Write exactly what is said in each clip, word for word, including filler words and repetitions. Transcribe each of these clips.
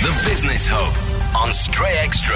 The Business Hub on Stray Extra.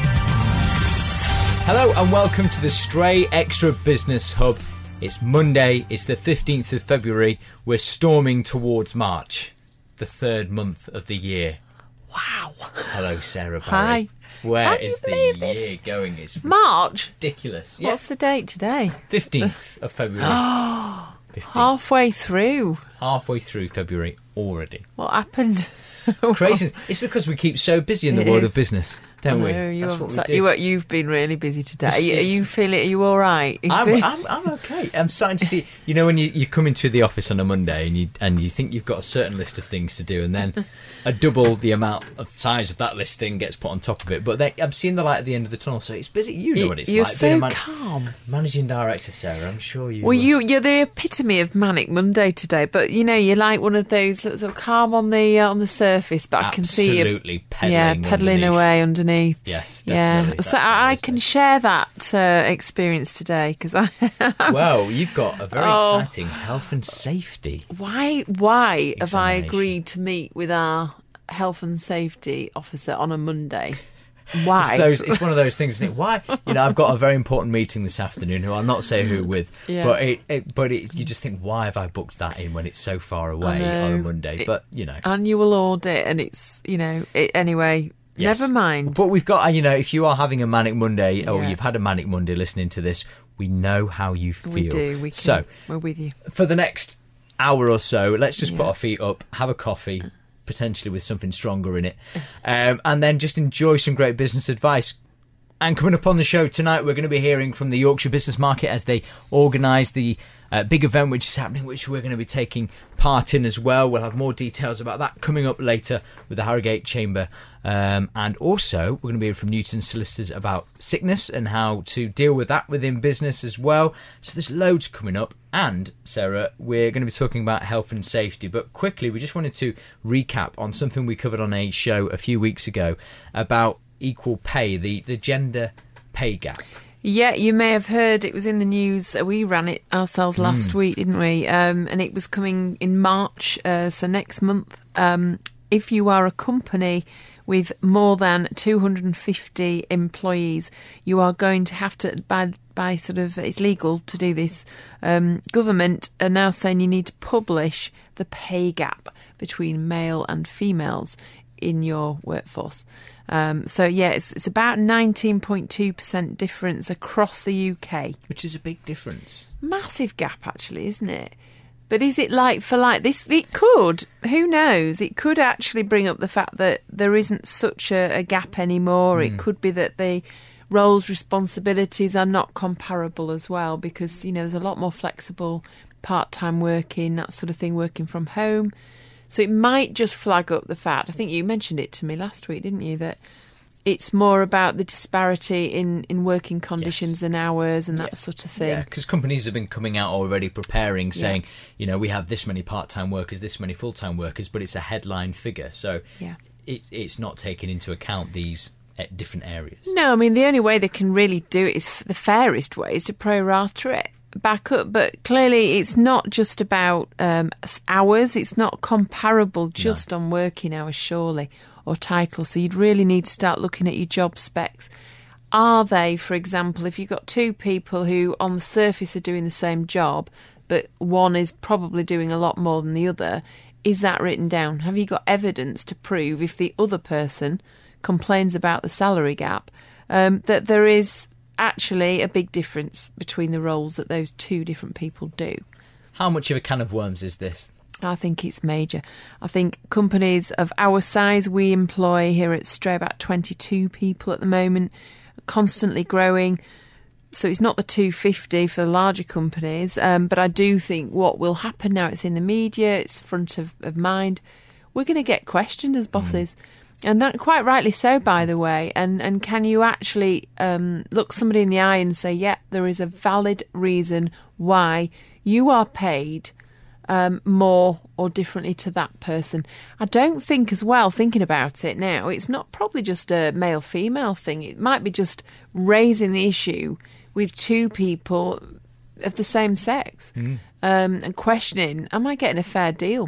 Hello and welcome to the Stray Extra Business Hub. It's Monday, it's the fifteenth of February. We're storming towards March, the third month of the year. Wow. Hello, Sarah Barry. Hi. Where Can is you the believe this? year going? It's March? ridiculous. What's the date today? fifteenth of February. fifteenth. Halfway through. Halfway through February already. What happened? Crazy. It's because we keep so busy in the It world is. of business, don't we? No, you That's haven't what we sat- do. you, are- you've been really busy today. Are you, are It's- you feeling? Are you all right? You I'm, feel- I'm, I'm okay. I'm starting to see, you know, when you, you come into the office on a Monday and you and you think you've got a certain list of things to do, and then a double the amount of size of that list thing gets put on top of it. But they, I'm seeing the light at the end of the tunnel, so it's busy. You know You- what it's you're like. so being a man- calm. Managing director, Sarah. I'm sure you. Well, uh, you, you're the epitome of manic Monday today, but you know you're like one of those sort of calm on the uh, on the surface, but I can see you, absolutely pedaling. yeah, pedaling underneath. away underneath. Yes, Yeah, definitely. so That's I, what I it is can then. share that uh, experience today because I. Well, you've got a very Oh. exciting health and safety. Why? Why have I Examination. agreed to meet with our health and safety officer on a Monday? Why? It's, those, it's one of those things, isn't it? Why? You know, I've got a very important meeting this afternoon, who I'll not say who with, Yeah. but it, it, but it, you just think, why have I booked that in when it's so far away know. on a Monday? It- But, you know. Annual audit, and it's you know it, anyway. Yes. Never mind. But we've got, uh, you know, if you are having a manic Monday, or Yeah. you've had a manic Monday listening to this, we know how you feel. We do. We can, So, we're with you. for the next hour or so, let's just put Yeah. our feet up, have a coffee, potentially with something stronger in it, um, and then just enjoy some great business advice. And coming up on the show tonight, we're going to be hearing from the Yorkshire Business Market as they organise the uh, big event which is happening, which we're going to be taking part in as well. We'll have more details about that coming up later with the Harrogate Chamber. Um, and also, we're going to be hearing from Newton Solicitors about sickness and how to deal with that within business as well. So there's loads coming up. And, Sarah, we're going to be talking about health and safety. But quickly, we just wanted to recap on something we covered on a show a few weeks ago about equal pay, the, the gender pay gap. Yeah, you may have heard it was in the news. We ran it ourselves last week, didn't we? Um, and it was coming in March, uh, so next month. Um, if you are a company with more than two hundred fifty employees, you are going to have to, by, by sort of, it's legal to do this. Um, government are now saying you need to publish the pay gap between male and females in your workforce. Um, so, yeah, it's, it's about nineteen point two percent difference across the U K. Which is a big difference. Massive gap, actually, isn't it? But is it like for like this? It could. Who knows? It could actually bring up the fact that there isn't such a, a gap anymore. It could be that the roles, responsibilities are not comparable as well because, you know, there's a lot more flexible part-time working, that sort of thing, working from home. So it might just flag up the fact, I think you mentioned it to me last week, didn't you, that it's more about the disparity in, in working conditions Yes. and hours and that Yeah. sort of thing. Yeah, because companies have been coming out already preparing, saying, you know, we have this many part-time workers, this many full-time workers, but it's a headline figure. So Yeah. it, it's not taking into account these uh, different areas. No, I mean, the only way they can really do it is f- the fairest way is to pro-rata it back up. But clearly it's not just about um, s- hours. It's not comparable just on working hours, surely, or titles. So you'd really need to start looking at your job specs. Are they, for example, if you've got two people who on the surface are doing the same job, but one is probably doing a lot more than the other, is that written down? Have you got evidence to prove if the other person complains about the salary gap, um, that there is actually a big difference between the roles that those two different people do? How much of a can of worms is this? I think it's major. I think companies of our size, we employ here at Stray about twenty-two people at the moment, constantly growing. So it's not the two hundred fifty for the larger companies, um, but I do think what will happen now, it's in the media, it's front of, of mind, we're going to get questioned as bosses. Mm. And that quite rightly so, by the way. And and can you actually um, look somebody in the eye and say, yeah, there is a valid reason why you are paid um, more or differently to that person? I don't think as well, thinking about it now, it's not probably just a male-female thing. It might be just raising the issue with two people of the same sex mm. um, and questioning, am I getting a fair deal?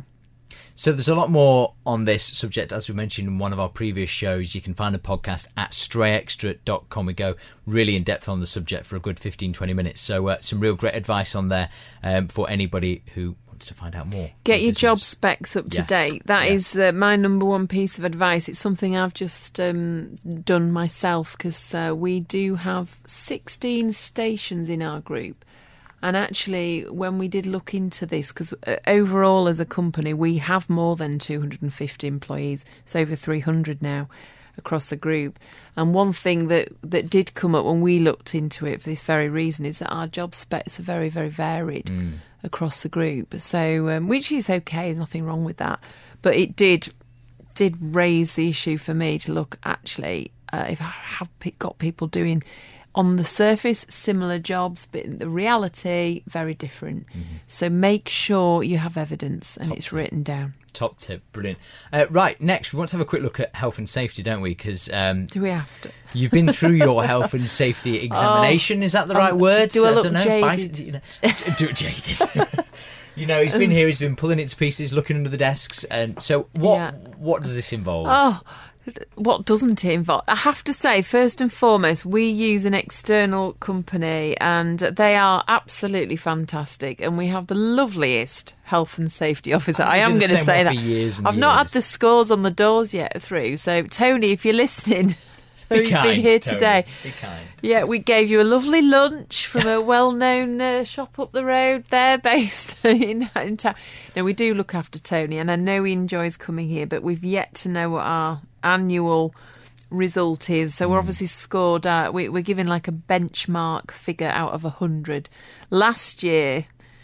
So there's a lot more on this subject, as we mentioned in one of our previous shows. You can find the podcast at stray extra dot com. We go really in depth on the subject for a good fifteen, twenty minutes. So uh, some real great advice on there um, for anybody who wants to find out more. Get your job specs up to Yes. date. That Yes. is uh, my number one piece of advice. It's something I've just um, done myself because uh, we do have sixteen stations in our group. And actually, when we did look into this, because uh, overall as a company, we have more than two hundred fifty employees. It's over three hundred now across the group. And one thing that, that did come up when we looked into it for this very reason is that our job specs are very, very varied mm. across the group. So, um, which is okay, there's nothing wrong with that. But it did did raise the issue for me to look, actually, uh, if I have got people doing on the surface similar jobs, but in the reality very different. Mm-hmm. So make sure you have evidence and Top it's tip. written down. Top tip, brilliant. Uh, right, next we want to have a quick look at health and safety, don't we? Because um, do we have to? You've been through your health and safety examination. Oh, is that the right um, word? Do I look I don't know. jaded? By, you know, do it jaded. You know, he's been here. He's been pulling it to pieces, looking under the desks, and so what? Yeah. What does this involve? Oh. What doesn't it involve? I have to say, first and foremost, we use an external company and they are absolutely fantastic. And we have the loveliest health and safety officer. I am going to say that. I've not had the scores on the doors yet through. So, Tony, if you're listening, Be who's kind, been here Tony. today. Be kind. Yeah, we gave you a lovely lunch from a well-known uh, shop up the road there based in, in town. Now, we do look after Tony and I know he enjoys coming here, but we've yet to know what our annual result is. So we're obviously scored out. We, we're given like a benchmark figure out of one hundred. Last year,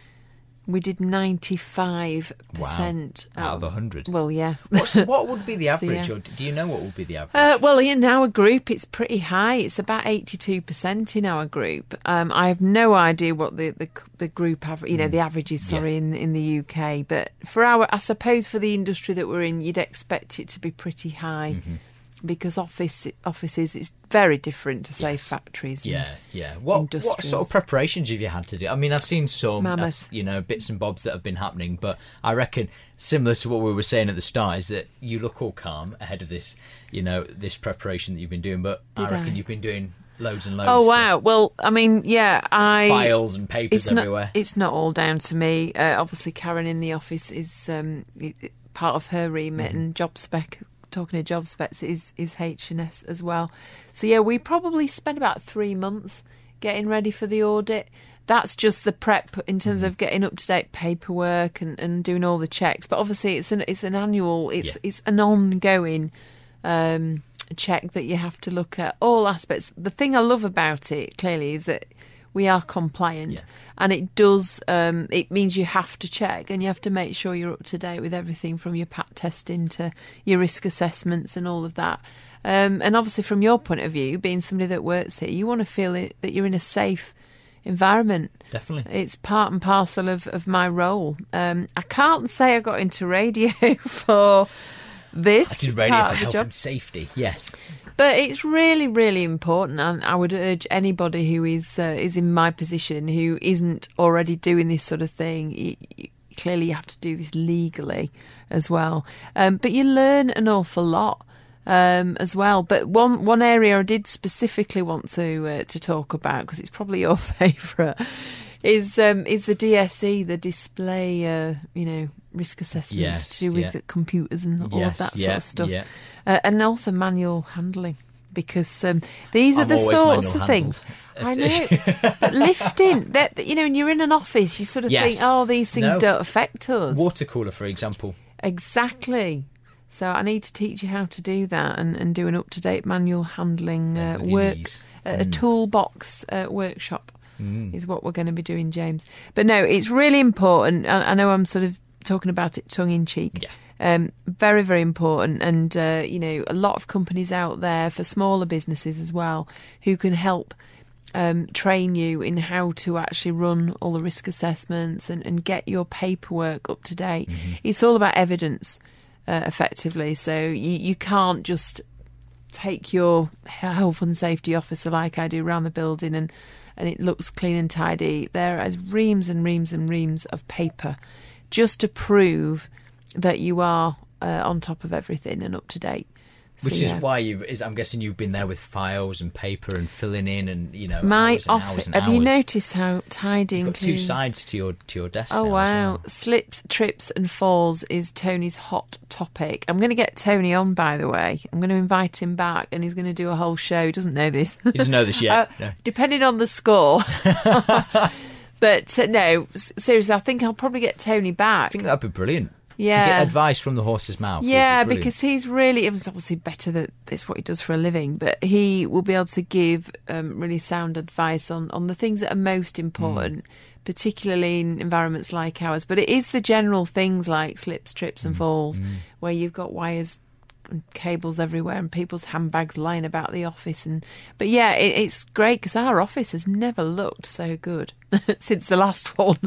we did ninety-five percent. Wow. Out of one hundred? Well, yeah. What's, what would be the average? So, yeah. Or do you know what would be the average? Uh, well, in our group, it's pretty high. It's about eighty-two percent in our group. Um, I have no idea what the, the, the group average, you know, the average is, sorry, yeah. in, in the U K. But for our, I suppose for the industry that we're in, you'd expect it to be pretty high. Mm-hmm. Because office offices, it's very different to, say, yes. factories. Yeah, yeah. What, what sort of preparations have you had to do? I mean, I've seen some, uh, you know, bits and bobs that have been happening, but I reckon similar to what we were saying at the start is that you look all calm ahead of this, you know, this preparation that you've been doing. But Did I reckon I? you've been doing loads and loads. Oh wow! Well, I mean, yeah, I files and papers it's everywhere. Not, it's not all down to me. Uh, obviously, Karen in the office is um, it, part of her remit, mm-hmm. and job spec. Talking of job specs is is H and S as well. So yeah, we probably spent about three months getting ready for the audit. That's just the prep in terms mm. of getting up to date paperwork and, and doing all the checks. But obviously, it's an it's an annual, it's yeah. it's an ongoing um, check that you have to look at all aspects. The thing I love about it clearly is that we are compliant, yeah. and it does. Um, it means you have to check, and you have to make sure you're up to date with everything from your P A T testing to your risk assessments and all of that. Um, and obviously, from your point of view, being somebody that works here, you want to feel it, that you're in a safe environment. Definitely, it's part and parcel of, of my role. Um, I can't say I got into radio for this. I did radio part for of the health job. and safety. Yes. But it's really, really important, and I would urge anybody who is uh, is in my position who isn't already doing this sort of thing. You, you, clearly, you have to do this legally as well. Um, but you learn an awful lot um, as well. But one one area I did specifically want to uh, to talk about, because it's probably your favourite, is um, is the D S E, the display, uh, you know, risk assessment yes, to do with yeah. computers and all yes, of that yeah, sort of stuff. Yeah. Uh, and also manual handling, because um, these I'm are the sorts of handled. things. I know. But lifting, that, you know, when you're in an office, you sort of yes. think, oh, these things no. don't affect us. Water cooler, for example. Exactly. So I need to teach you how to do that and, and do an up-to-date manual handling uh, yeah, work, mm. uh, a toolbox uh, workshop mm. is what we're going to be doing, James. But no, it's really important. I, I know I'm sort of talking about it tongue-in-cheek. Yeah. Um, very, very important. And, uh, you know, a lot of companies out there for smaller businesses as well who can help um, train you in how to actually run all the risk assessments and, and get your paperwork up to date. Mm-hmm. It's all about evidence, uh, effectively. So you, you can't just take your health and safety officer like I do around the building and, and it looks clean and tidy. There is reams and reams and reams of paper just to prove that you are uh, on top of everything and up to date. So, Which is yeah. why you've, is, I'm guessing you've been there with files and paper and filling in and, you know, My hours and office. hours and Have hours. you noticed how tidy You've and got two clean? sides to your to your desk Oh now as wow! well. Slips, trips, and falls is Tony's hot topic. I'm going to get Tony on, by the way. I'm going to invite him back, and he's going to do a whole show. He doesn't know this. He doesn't know this yet. Uh, no. Depending on the score. But uh, no, s- seriously, I think I'll probably get Tony back. I think that'd be brilliant. Yeah. To get advice from the horse's mouth. would be Yeah, brilliant. because he's really, it was obviously better that it's what he does for a living, but he will be able to give um, really sound advice on, on the things that are most important, Mm. particularly in environments like ours. But it is the general things like slips, trips Mm. and falls, where you've got wires and cables everywhere and people's handbags lying about the office. And But yeah, it, it's great because our office has never looked so good since the last one.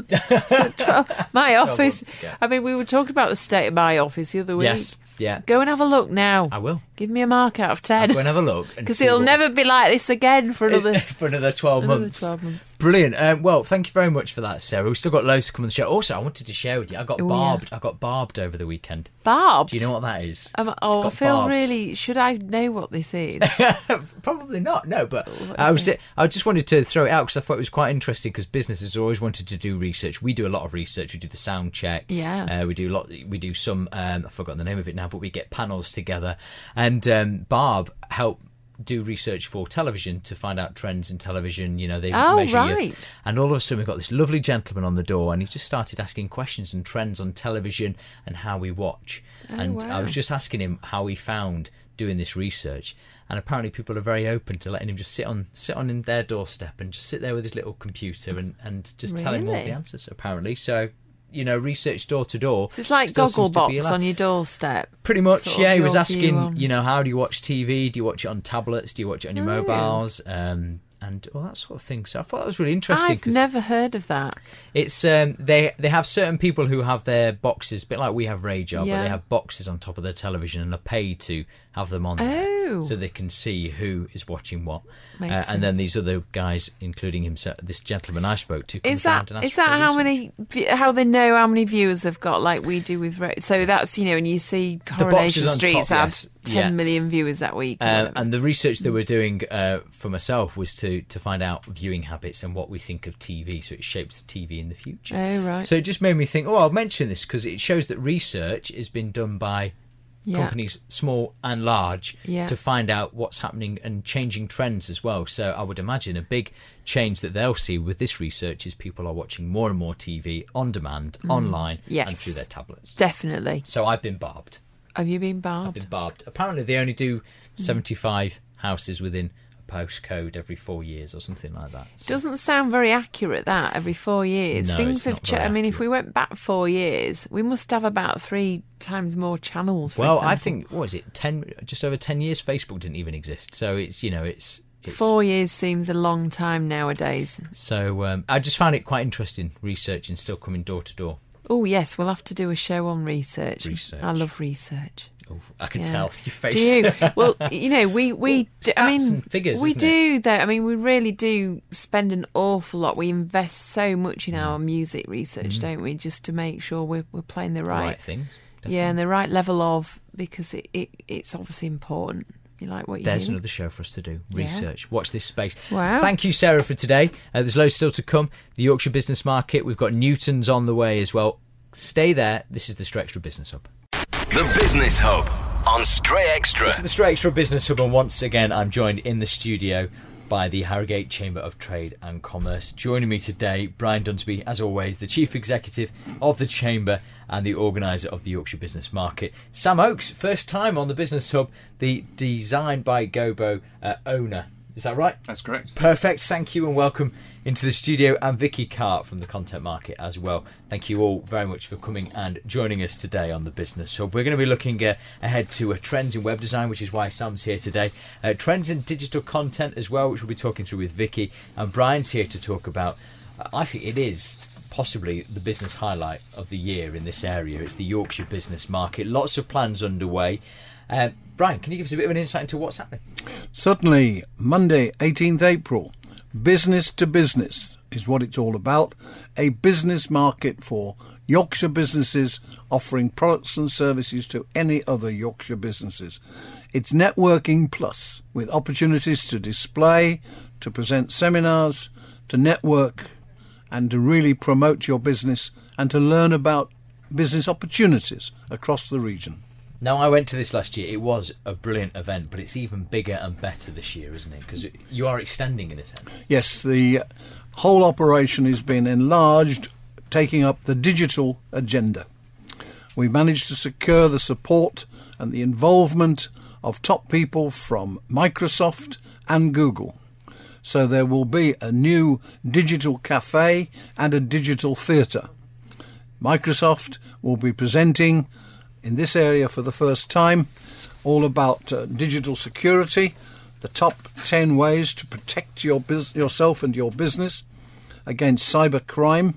My office, months ago. I mean, we were talking about the state of my office the other week. Yes, yeah. Go and have a look now. I will. Give me a mark out of I'll ten. go and have a look. Because see it'll what- never be like this again for another... for another twelve Another months. twelve months. Brilliant. Um, well, thank you very much for that, Sarah. We've still got loads to come on the show. Also, I wanted to share with you. I got Oh, barbed. I got barbed over the weekend. Barbed? Do you know what that is? Um, oh, I got feel barbed. really... Should I know what this is? Probably not. No, but What I is was. it? I just wanted to throw it out because I thought it was quite interesting. Because businesses always wanted to do research. We do a lot of research. We do the sound check. Yeah. Uh, we do a lot. We do some. Um, I've forgotten the name of it now, but we get panels together. And um, Barb helped do research for television to find out trends in television. You know, they Oh, measure you. right. And all of a sudden, we got this lovely gentleman on the door, and he just started asking questions and trends on television and how we watch. Oh, and I wow. was just asking him how he found doing this research. And apparently, people are very open to letting him just sit on sit on in their doorstep and just sit there with his little computer and, and just tell him all Really? the answers. Apparently, so you know, research door to door. So it's like still seems to be Gogglebox allowed. on your doorstep. Pretty much, sort of yeah. He was your view asking, on- you know, how do you watch T V? Do you watch it on tablets? Do you watch it on your Oh. mobiles? Um, and all that sort of thing. So I thought that was really interesting. I've 'cause never heard of that. it's um, they they have certain people who have their boxes, a bit like we have Radar, but Yeah. they have boxes on top of their television and are paid to have them on there, Oh. so they can see who is watching what. Makes Uh, and then sense. these other guys, including himself, this gentleman I spoke to, comes Is that round and asks is that for how research. many vi- how they know how many viewers they've got like we do with Ra- so that's you know when you see boxes Coronation on Street's top, had yes. ten Yeah. million viewers that week. or Um, whatever. and the research that we're doing uh, for myself was to to find out viewing habits and what we think of T V, so it shapes T V in the future. Oh, right. So it just made me think, oh, I'll mention this because it shows that research has been done by Yeah. companies small and large Yeah. to find out what's happening and changing trends as well. So I would imagine a big change that they'll see with this research is people are watching more and more T V on demand, online, Mm. Yes. and through their tablets. Definitely. So I've been barbed. Have you been I've barbed? been barbed. Apparently, they only do Mm. seventy-five houses within a postcode every four years or something like that. So- Doesn't sound very accurate. That every four years, No, things it's have not changed. very I mean, if accurate. we went back four years, we must have about three times more channels. For well, example. I think what is it? Ten, just over ten years. Facebook didn't even exist. So it's you know it's. It's, four years seems a long time nowadays. So um, I just found it quite interesting researching, still coming door to door. Oh yes, we'll have to do a show on research. Research. I love research. Oh, I can Yeah. tell your face. Do you? Well, you know, we we Well, do, I stats mean, and figures, we isn't do though. I mean, we really do spend an awful lot. We invest so much in Mm. our music research, don't we? Just to make sure we're we're playing the The right, right things. yeah, and the right level of because it, it it's obviously important. You like what you There's hear? another show for us to do. Yeah. Research. Watch this space. Wow. Thank you, Sarah, for today. Uh, there's loads still to come. The Yorkshire Business Market. We've got Newton's on the way as well. Stay there. This is the Stray Extra Business Hub. The Business Hub on Stray Extra. This is the Stray Extra Business Hub, and once again, I'm joined in the studio by the Harrogate Chamber of Trade and Commerce. Joining me today, Brian Dunsby, as always, the Chief Executive of the Chamber and the organiser of the Yorkshire Business Market. Sam Oakes, first time on the Business Hub, the Design by Gobo uh, owner. Is that right? That's correct. Perfect. Thank you and welcome into the studio. And Vicky Cart from the Content Market as well. Thank you all very much for coming and joining us today on the Business Hub. We're going to be looking uh, ahead to uh, trends in web design, which is why Sam's here today. Uh, trends in digital content as well, which we'll be talking through with Vicky. And Brian's here to talk about, uh, I think it is possibly the business highlight of the year in this area. It's the Yorkshire Business Market. Lots of plans underway. Uh, Brian, can you give us a bit of an insight into what's happening? Certainly, Monday, eighteenth April, Business to Business, is what it's all about. A business market for Yorkshire businesses offering products and services to any other Yorkshire businesses. It's networking plus, with opportunities to display, to present seminars, to network, and to really promote your business and to learn about business opportunities across the region. Now, I went to this last year. It was a brilliant event, but it's even bigger and better this year, isn't it? Because you are extending in a sense. Yes, the whole operation has been enlarged, taking up the digital agenda. We managed to secure the support and the involvement of top people from Microsoft and Google. So there will be a new digital cafe and a digital theatre. Microsoft will be presenting in this area for the first time all about uh, digital security, the top ten ways to protect your bus- yourself and your business against cyber crime.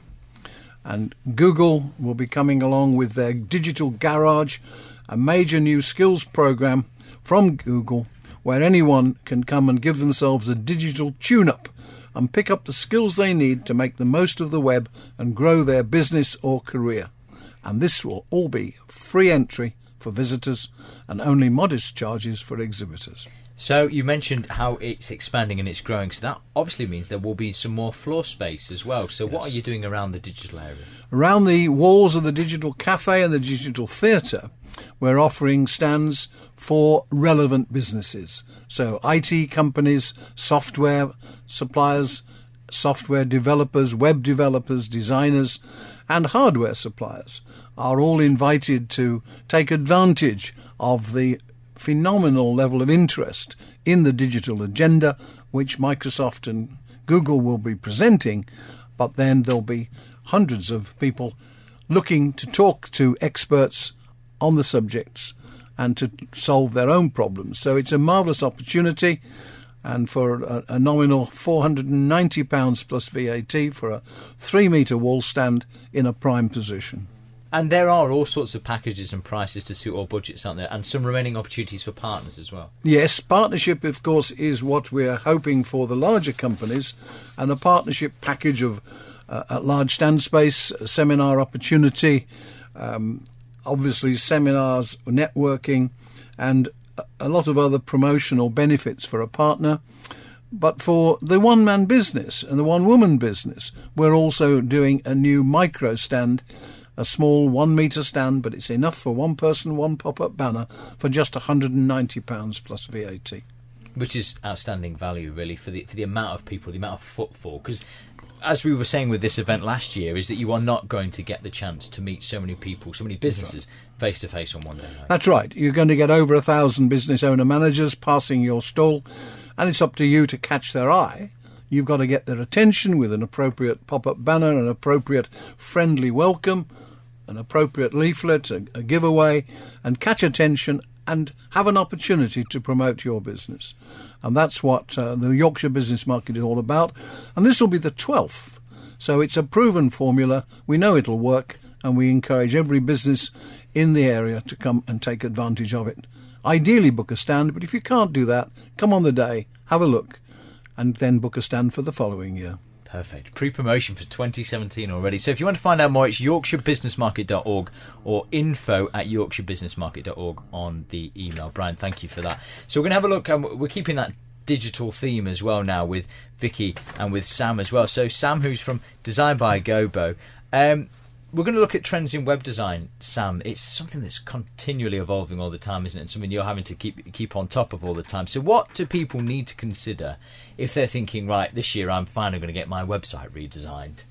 And Google will be coming along with their Digital Garage, a major new skills program from Google where anyone can come and give themselves a digital tune-up and pick up the skills they need to make the most of the web and grow their business or career. And this will all be free entry for visitors and only modest charges for exhibitors. So you mentioned how it's expanding and it's growing, so that obviously means there will be some more floor space as well. So yes. What are you doing around the digital area? Around the walls of the digital cafe and the digital theatre, we're offering stands for relevant businesses. So I T companies, software suppliers, software developers, web developers, designers and hardware suppliers are all invited to take advantage of the phenomenal level of interest in the digital agenda, which Microsoft and Google will be presenting, but then there'll be hundreds of people looking to talk to experts on the subjects and to solve their own problems. So it's a marvellous opportunity, and for a, a nominal four hundred ninety pounds plus V A T for a three metre wall stand in a prime position. And there are all sorts of packages and prices to suit all budgets, aren't there? And some remaining opportunities for partners as well. Yes, partnership, of course, is what we're hoping for the larger companies, and a partnership package of uh, a large stand space, a seminar opportunity, um, obviously seminars, networking, and a lot of other promotional benefits for a partner. But for the one-man business and the one-woman business, we're also doing a new micro stand, a small one-metre stand, but it's enough for one person, one pop-up banner for just one hundred ninety pounds plus V A T. Which is outstanding value, really, for the for the amount of people, the amount of footfall. Because, as we were saying with this event last year, is that you are not going to get the chance to meet so many people, so many businesses, face-to-face on one day. Right? That's right. You're going to get over a thousand business owner managers passing your stall, and it's up to you to catch their eye. You've got to get their attention with an appropriate pop-up banner, an appropriate friendly welcome, an appropriate leaflet, a, a giveaway, and catch attention and have an opportunity to promote your business. And that's what uh, the Yorkshire Business Market is all about. And this will be the twelfth. So it's a proven formula. We know it'll work, and we encourage every business in the area to come and take advantage of it. Ideally book a stand, but if you can't do that, come on the day, have a look, and then book a stand for the following year. Perfect. Pre-promotion for twenty seventeen already. So if you want to find out more, it's yorkshire business market dot org or info at yorkshire business market dot org on the email. Brian, thank you for that. So we're going to have a look. Um, we're keeping that digital theme as well now with Vicky and with Sam as well. So Sam, who's from Design by Gobo. Um, We're going to look at trends in web design, Sam. It's something that's continually evolving all the time, isn't it? And something you're having to keep keep on top of all the time. So what do people need to consider if they're thinking, right, this year I'm finally going to get my website redesigned?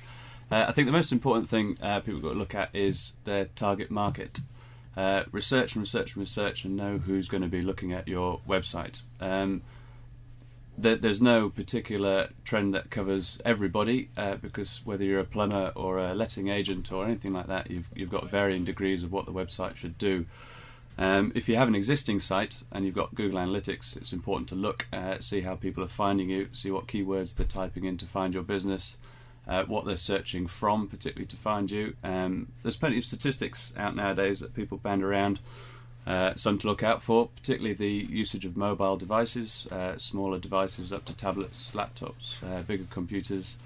uh, I think the most important thing uh, people got to look at is their target market. Uh, research and research and research and know who's going to be looking at your website. Um, There's no particular trend that covers everybody uh, because whether you're a plumber or a letting agent or anything like that, you've you've got varying degrees of what the website should do. Um, if you have an existing site and you've got Google Analytics, it's important to look at, see how people are finding you, see what keywords they're typing in to find your business, uh, what they're searching from, particularly to find you. Um, there's plenty of statistics out nowadays that people band around. Uh, some to look out for, particularly the usage of mobile devices, uh, smaller devices up to tablets, laptops, uh, bigger computers.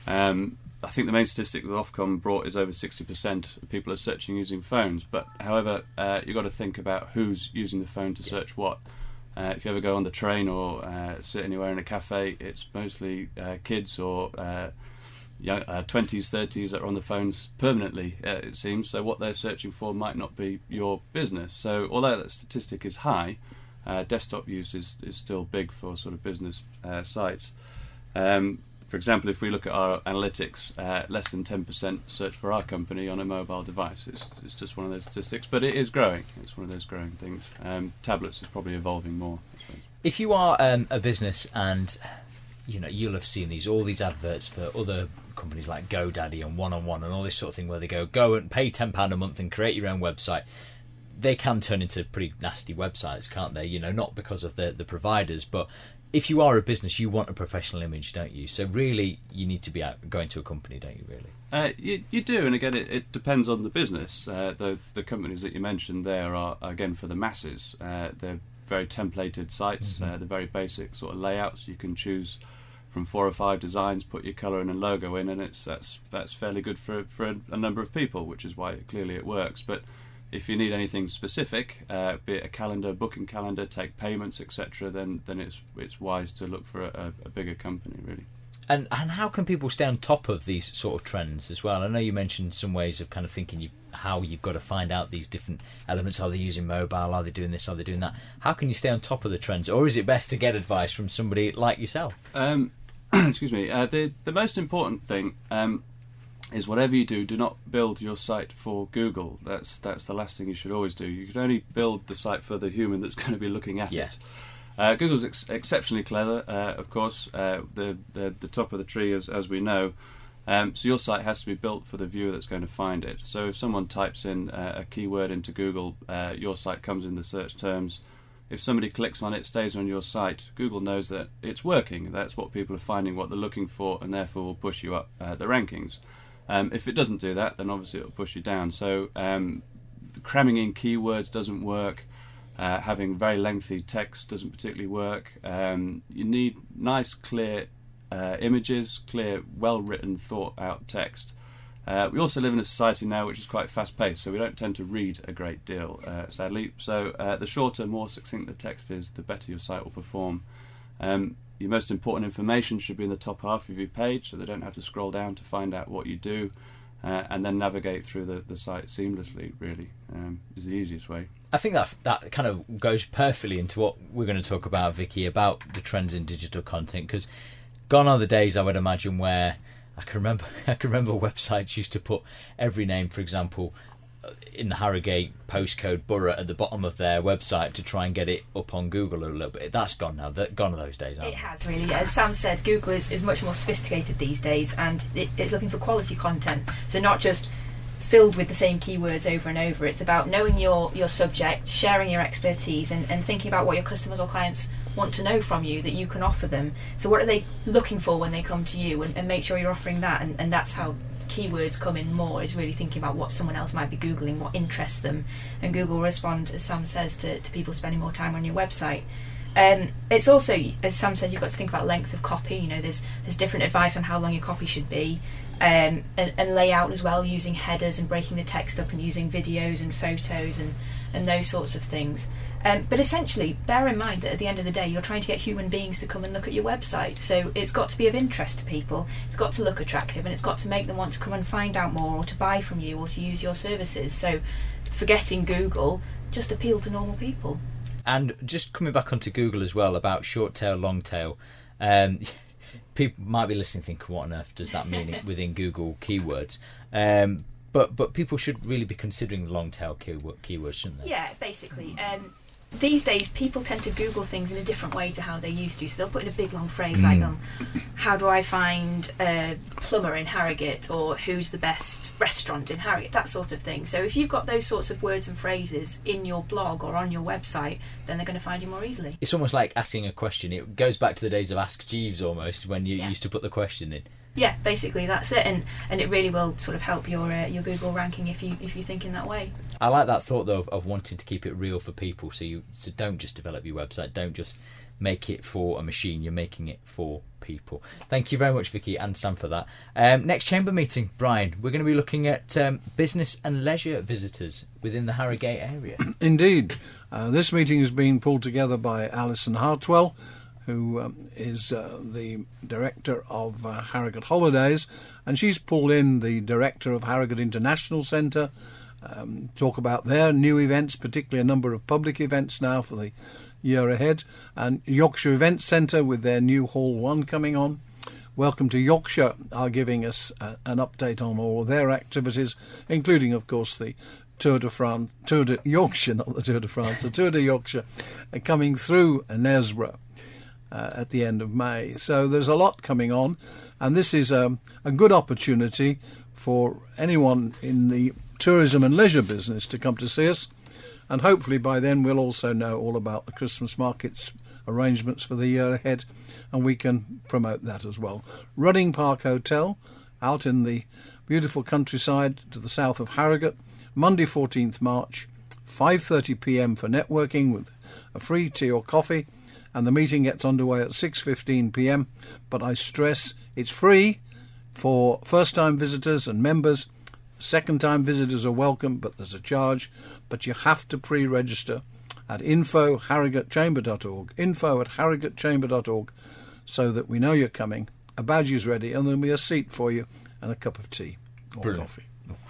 Um, I think the main statistic that Ofcom brought is over sixty percent of people are searching using phones. But however, uh, you've got to think about who's using the phone to search what. Uh, if you ever go on the train or uh, sit anywhere in a cafe, it's mostly uh, kids or uh, young, uh, twenties, thirties that are on the phones permanently, uh, it seems. So what they're searching for might not be your business. So although that statistic is high, uh, desktop use is, is still big for sort of business uh, sites. Um, For example, if we look at our analytics, uh, less than ten percent search for our company on a mobile device. It's, it's just one of those statistics, but it is growing. It's one of those growing things. Um, tablets is probably evolving more, I suppose. If you are um, a business and you know you'll have seen these all these adverts for other companies like GoDaddy and One on One and all this sort of thing, where they go go and pay ten pound a month and create your own website. They can turn into pretty nasty websites, can't they? You know, not because of the the providers, but if you are a business, you want a professional image, don't you? So really, you need to be out going to a company, don't you? Really, uh, you you do, and again, it, it depends on the business. Uh, the the companies that you mentioned there are again for the masses. Uh, they're very templated sites. Mm-hmm. Uh, they're very basic sort of layouts. You can choose from four or five designs, put your colour and a logo in, and it's that's that's fairly good for for a, a number of people, which is why clearly it works. But if you need anything specific, uh, be it a calendar, booking calendar, take payments, et cetera, then then it's it's wise to look for a, a bigger company, really. And and how can people stay on top of these sort of trends as well? I know you mentioned some ways of kind of thinking you, how you've got to find out these different elements. Are they using mobile? Are they doing this? Are they doing that? How can you stay on top of the trends? Or is it best to get advice from somebody like yourself? Um, excuse me. Uh, the the most important thing. Um, is whatever you do, do not build your site for Google. That's that's the last thing you should always do. You can only build the site for the human that's going to be looking at yeah. it. Uh, Google's ex- exceptionally clever, uh, of course. Uh, the, the the top of the tree, as as we know. Um, so your site has to be built for the viewer that's going to find it. So if someone types in uh, a keyword into Google, uh, your site comes in the search terms. If somebody clicks on it, stays on your site, Google knows that it's working. That's what people are finding, what they're looking for, and therefore will push you up uh, the rankings. Um, if it doesn't do that, then obviously it'll push you down. So um, cramming in keywords doesn't work. Uh, having very lengthy text doesn't particularly work. Um, you need nice, clear uh, images, clear, well-written, thought-out text. Uh, we also live in a society now which is quite fast-paced, so we don't tend to read a great deal, uh, sadly. So uh, the shorter, more succinct the text is, the better your site will perform. Um, Your most important information should be in the top half of your page, so they don't have to scroll down to find out what you do, uh, and then navigate through the, the site seamlessly, really, um, is the easiest way. I think that that kind of goes perfectly into what we're going to talk about, Vicky, about the trends in digital content, because gone are the days, I would imagine, where I can remember I can remember websites used to put every name, for example, in the Harrogate postcode borough at the bottom of their website to try and get it up on Google a little bit. That's gone now. That gone are those days, aren't It they? has really. As Sam said, Google is, is much more sophisticated these days, and it, it's looking for quality content. So not just filled with the same keywords over and over. It's about knowing your, your subject, sharing your expertise, and, and thinking about what your customers or clients want to know from you that you can offer them. So what are they looking for when they come to you, and, and make sure you're offering that, and, and that's how keywords come in more, is really thinking about what someone else might be Googling, what interests them, and Google will respond, as Sam says, to, to people spending more time on your website. Um, it's also, as Sam says, you've got to think about length of copy. You know, there's there's different advice on how long your copy should be, um, and, and layout as well, using headers and breaking the text up and using videos and photos and, and those sorts of things. Um, but essentially, bear in mind that at the end of the day, you're trying to get human beings to come and look at your website. So it's got to be of interest to people, it's got to look attractive, and it's got to make them want to come and find out more, or to buy from you, or to use your services. So forgetting Google, just appeal to normal people. And just coming back onto Google as well, about short tail, long tail, um, people might be listening thinking, what on earth does that mean within Google keywords? Um, but but people should really be considering the long tail keyword, keywords, shouldn't they? Yeah, basically. Um, these days, people tend to Google things in a different way to how they used to. So they'll put in a big long phrase like, um, how do I find a plumber in Harrogate, or who's the best restaurant in Harrogate, that sort of thing. So if you've got those sorts of words and phrases in your blog or on your website, then they're going to find you more easily. It's almost like asking a question. It goes back to the days of Ask Jeeves almost, when you Yeah. used to put the question in. Yeah, basically that's it, and and it really will sort of help your uh, your Google ranking if you if you think in that way. I like that thought though of, of wanting to keep it real for people. So you so don't just develop your website. Don't just make it for a machine. You're making it for people. Thank you very much, Vicky and Sam, for that. Um, next chamber meeting, Brian, we're going to be looking at um, business and leisure visitors within the Harrogate area. Indeed. Uh, this meeting is being pulled together by Alison Hartwell, who um, is uh, the director of uh, Harrogate Holidays, and she's pulled in the director of Harrogate International Centre, um, talk about their new events, particularly a number of public events now for the year ahead, and Yorkshire Events Centre with their new Hall one coming on. Welcome to Yorkshire are giving us uh, an update on all of their activities, including, of course, the Tour de France, Tour de Yorkshire, not the Tour de France, the Tour de Yorkshire, uh, coming through Knaresborough uh, at the end of May. So there's a lot coming on, and this is um, a good opportunity for anyone in the tourism and leisure business to come to see us. And hopefully by then we'll also know all about the Christmas markets arrangements for the year ahead, and we can promote that as well. Rudding Park Hotel, out in the beautiful countryside to the south of Harrogate, Monday fourteenth March, five thirty p m for networking with a free tea or coffee, and the meeting gets underway at six fifteen p m. But I stress it's free for first-time visitors and members. Second-time visitors are welcome, but there's a charge. But you have to pre-register at info harrogate chamber dot org, info at harrogate chamber dot org, so that we know you're coming. A badge is ready, and there'll be a seat for you and a cup of tea or Brilliant. coffee.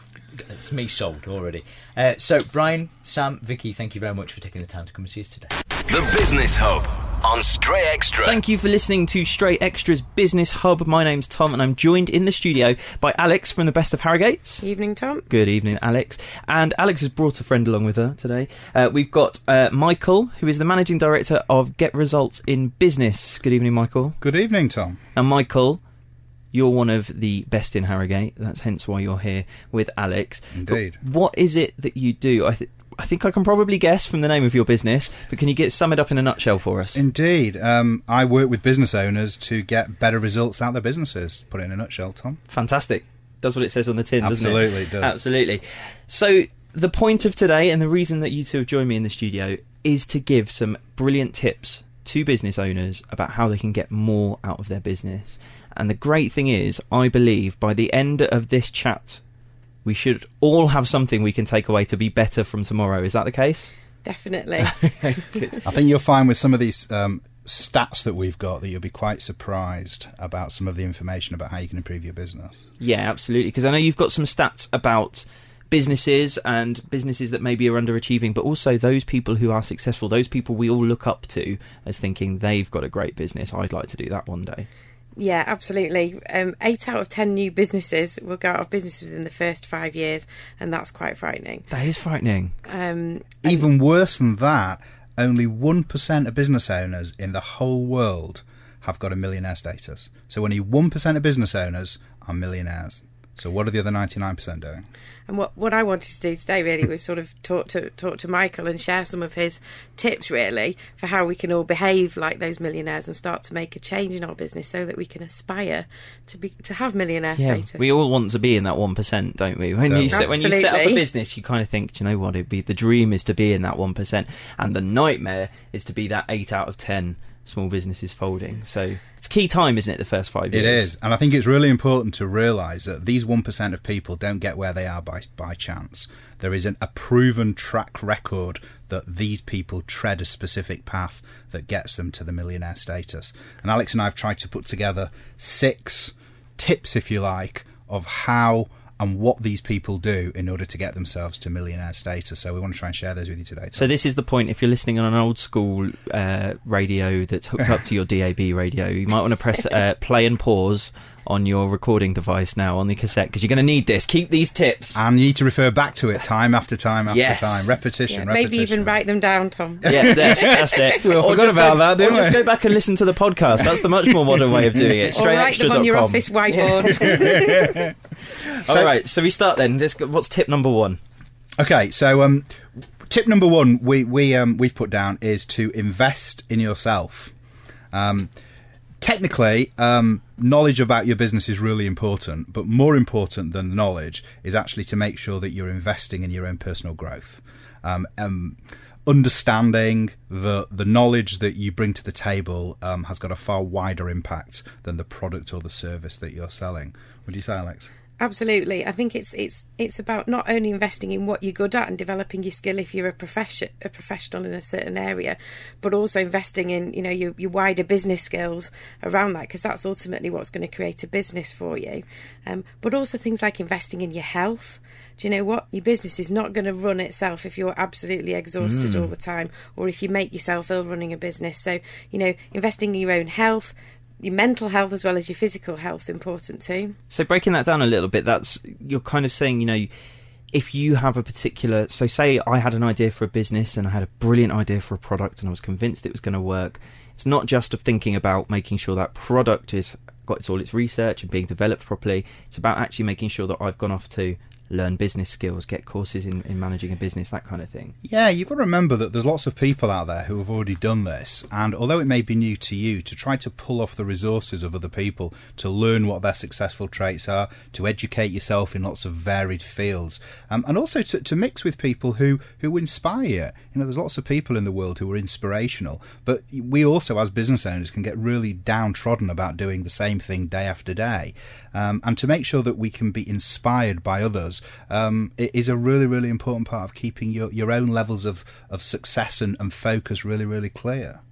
It's me sold already. Uh, so, Brian, Sam, Vicky, thank you very much for taking the time to come and see us today. The Business Hub on Stray Extra. Thank you for listening to Stray Extra's Business Hub. My name's Tom, and I'm joined in the studio by Alex from the Best of Harrogate. Evening, Tom. Good evening, Alex. And Alex has brought a friend along with her today. Uh, we've got uh, Michael, who is the Managing Director of Get Results in Business. Good evening, Michael. Good evening, Tom. And Michael, you're one of the best in Harrogate. That's hence why you're here with Alex. Indeed. But what is it that you do? I, th- I think I can probably guess from the name of your business, but can you get sum it up in a nutshell for us? Indeed. Um, I work with business owners to get better results out of their businesses. To put it in a nutshell, Tom. Fantastic. Does what it says on the tin, doesn't it? Absolutely, it does. Absolutely. So the point of today, and the reason that you two have joined me in the studio, is to give some brilliant tips to business owners about how they can get more out of their business. And the great thing is, I believe by the end of this chat, we should all have something we can take away to be better from tomorrow. Is that the case? Definitely. Good. I think you'll find with some of these um, stats that we've got that you'll be quite surprised about some of the information about how you can improve your business. Yeah, absolutely. Because I know you've got some stats about businesses and businesses that maybe are underachieving, but also those people who are successful, those people we all look up to as thinking they've got a great business. I'd like to do that one day. Yeah, absolutely. Um, eight out of ten new businesses will go out of business within the first five years, and that's quite frightening. That is frightening. Um, Even worse than that, only one percent of business owners in the whole world have got a millionaire status. So only one percent of business owners are millionaires. So what are the other ninety-nine percent doing? And what, what I wanted to do today really was sort of talk to talk to Michael and share some of his tips really for how we can all behave like those millionaires and start to make a change in our business so that we can aspire to be to have millionaire Yeah, status. we all want to be in that one percent, don't we? When you set, when you set up a Absolutely. business, you kind of think, do you know what? It'd be the dream is to be in that one percent, and the nightmare is to be that eight out of ten small businesses folding. So it's key time, isn't it? The first five years. It is, and I think it's really important to realise that these one percent of people don't get where they are by by chance. There is an, a proven track record that these people tread a specific path that gets them to the millionaire status. And Alex and I have tried to put together six tips, if you like, of how and what these people do in order to get themselves to millionaire status. So we want to try and share those with you today, Tom. So this is the point. If you're listening on an old school uh, radio that's hooked up to your D A B radio, you might want to press uh, play and pause on your recording device now on the cassette, because you're going to need this. Keep these tips. And you need to refer back to it time after time after Yes. time. Repetition, Yeah, repetition. maybe even write them down, Tom. Yeah, that's, that's it. We all Or forgot just about go, that, didn't or just we? go back and listen to the podcast. That's the much more modern way of doing it. Or straight write extra them on dot your com. office whiteboard. All right, so we start then. Let's go, what's tip number one? Okay, so um, tip number one we we um, we've put down is to invest in yourself. Um, technically, um, knowledge about your business is really important, but more important than the knowledge is actually to make sure that you're investing in your own personal growth. Um, um, understanding the the knowledge that you bring to the table um, has got a far wider impact than the product or the service that you're selling. What do you say, Alex? Absolutely. I think it's it's it's about not only investing in what you're good at and developing your skill if you're a profession a professional in a certain area, but also investing in, you know, your, your wider business skills around that, because that's ultimately what's going to create a business for you. Um, but also things like investing in your health. Do you know what? Your business is not going to run itself if you're absolutely exhausted Mm. all the time, or if you make yourself ill running a business. So, you know, investing in your own health, your mental health as well as your physical health is important too. So breaking that down a little bit, that's you're kind of saying, you know, if you have a particular, so say I had an idea for a business and I had a brilliant idea for a product and I was convinced it was going to work. It's not just of thinking about making sure that product is got its all its research and being developed properly. It's about actually making sure that I've gone off to learn business skills, get courses in, in managing a business, that kind of thing. Yeah, you've got to remember that there's lots of people out there who have already done this, and although it may be new to you, to try to pull off the resources of other people, to learn what their successful traits are, to educate yourself in lots of varied fields, um, and also to, to mix with people who, who inspire you. You know, there's lots of people in the world who are inspirational, but we also, as business owners, can get really downtrodden about doing the same thing day after day. Um, and to make sure that we can be inspired by others um, it is a really, really important part of keeping your, your own levels of, of success and, and focus really, really clear.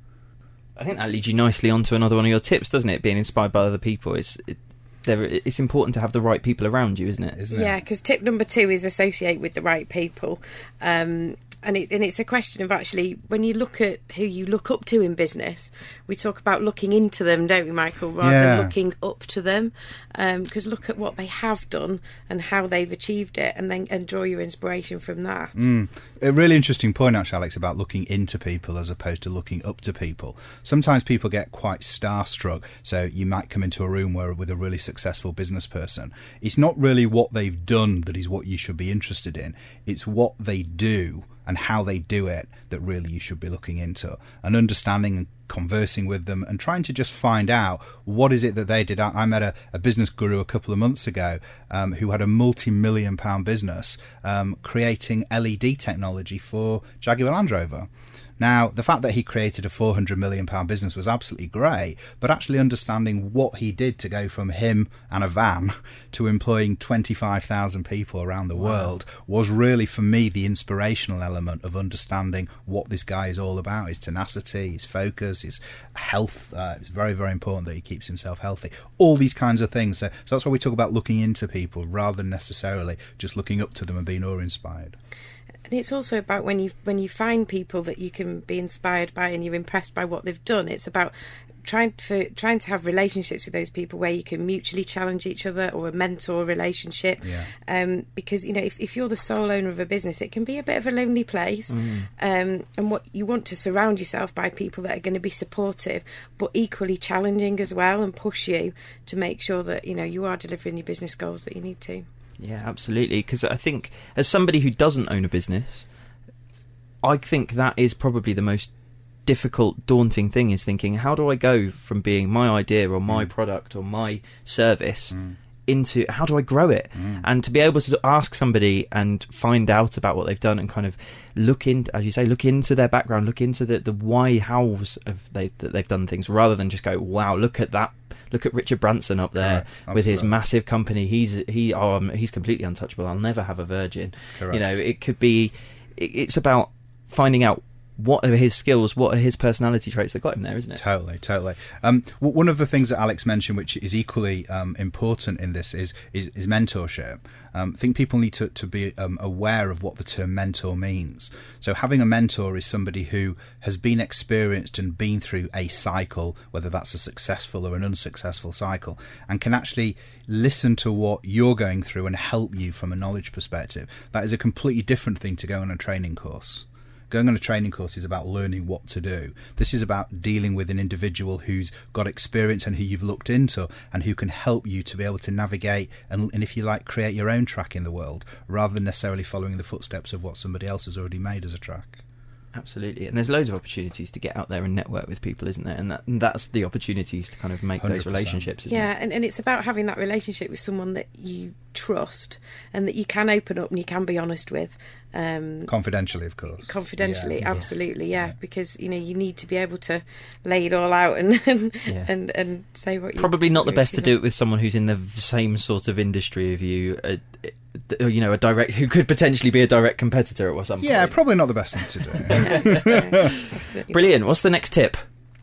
I think that leads you nicely onto another one of your tips, doesn't it? Being inspired by other people. It's it, there. It's important to have the right people around you, isn't it? Isn't it? Yeah, because tip number two is associate with the right people. Um, and, it, and it's a question of actually, when you look at who you look up to in business, we talk about looking into them, don't we, Michael, rather Yeah. than looking up to them. Because look at what they have done and how they've achieved it, and then and draw your inspiration from that. Mm. A really interesting point, actually, Alex, about looking into people as opposed to looking up to people. Sometimes people get quite starstruck, so you might come into a room where with a really successful business person. It's not really what they've done that is what you should be interested in. It's what they do and how they do it that really you should be looking into, and understanding and conversing with them and trying to just find out what is it that they did. I, I met a, a business guru a couple of months ago um, who had a multi-million pound business um, creating L E D technology for Jaguar Land Rover. Now, the fact that he created a four hundred million pound business was absolutely great, but actually understanding what he did to go from him and a van to employing twenty-five thousand people around the wow. world was really, for me, the inspirational element of understanding what this guy is all about, his tenacity, his focus, his health. Uh, it's very, very important that he keeps himself healthy. All these kinds of things. So, so that's why we talk about looking into people rather than necessarily just looking up to them and being awe-inspired. And it's also about when you when you find people that you can be inspired by and you're impressed by what they've done. It's about trying for trying to have relationships with those people where you can mutually challenge each other, or a mentor relationship. Yeah. Um, because you know, if, if you're the sole owner of a business, it can be a bit of a lonely place. Mm. Um, and what you want to surround yourself by people that are going to be supportive, but equally challenging as well, and push you to make sure that you know you are delivering your business goals that you need to. Yeah, absolutely. Because I think, as somebody who doesn't own a business, I think that is probably the most difficult, daunting thing, is thinking, how do I go from being my idea or my mm. product or my service mm. into, how do I grow it? Mm. And to be able to ask somebody and find out about what they've done and kind of look in, as you say, look into their background, look into the, the why, hows of they, that they've done things, rather than just go, wow, look at that. Look at Richard Branson up there Correct. with his Absolutely. massive company. He's he um he's completely untouchable. I'll never have a Virgin. Correct. You know, it could be. It's about finding out what are his skills, what are his personality traits that got him there, isn't it? Totally, totally. Um, w- one of the things that Alex mentioned, which is equally um, important in this, is is, is mentorship. Um, I think people need to, to be um, aware of what the term mentor means. So having a mentor is somebody who has been experienced and been through a cycle, whether that's a successful or an unsuccessful cycle, and can actually listen to what you're going through and help you from a knowledge perspective. That is a completely different thing to go on a training course. Going on a training course is about learning what to do. This is about dealing with an individual who's got experience and who you've looked into and who can help you to be able to navigate and, and if you like, create your own track in the world, rather than necessarily following the footsteps of what somebody else has already made as a track. Absolutely, and there's loads of opportunities to get out there and network with people, isn't there? And, that, and that's the opportunities to kind of make one hundred those percent. relationships, isn't Yeah, it? and, and it's about having that relationship with someone that you trust and that you can open up and you can be honest with. Um, Confidentially, of course. confidentially, Yeah. absolutely, yeah. yeah, because you know you need to be able to lay it all out and and Yeah. and, and say what you Probably not the what best to you do know. it with someone who's in the v- same sort of industry of you, uh, uh, you know, a direct who could potentially be a direct competitor at some point. Yeah, probably not the best thing to do. Yeah, definitely. Brilliant. What's the next tip?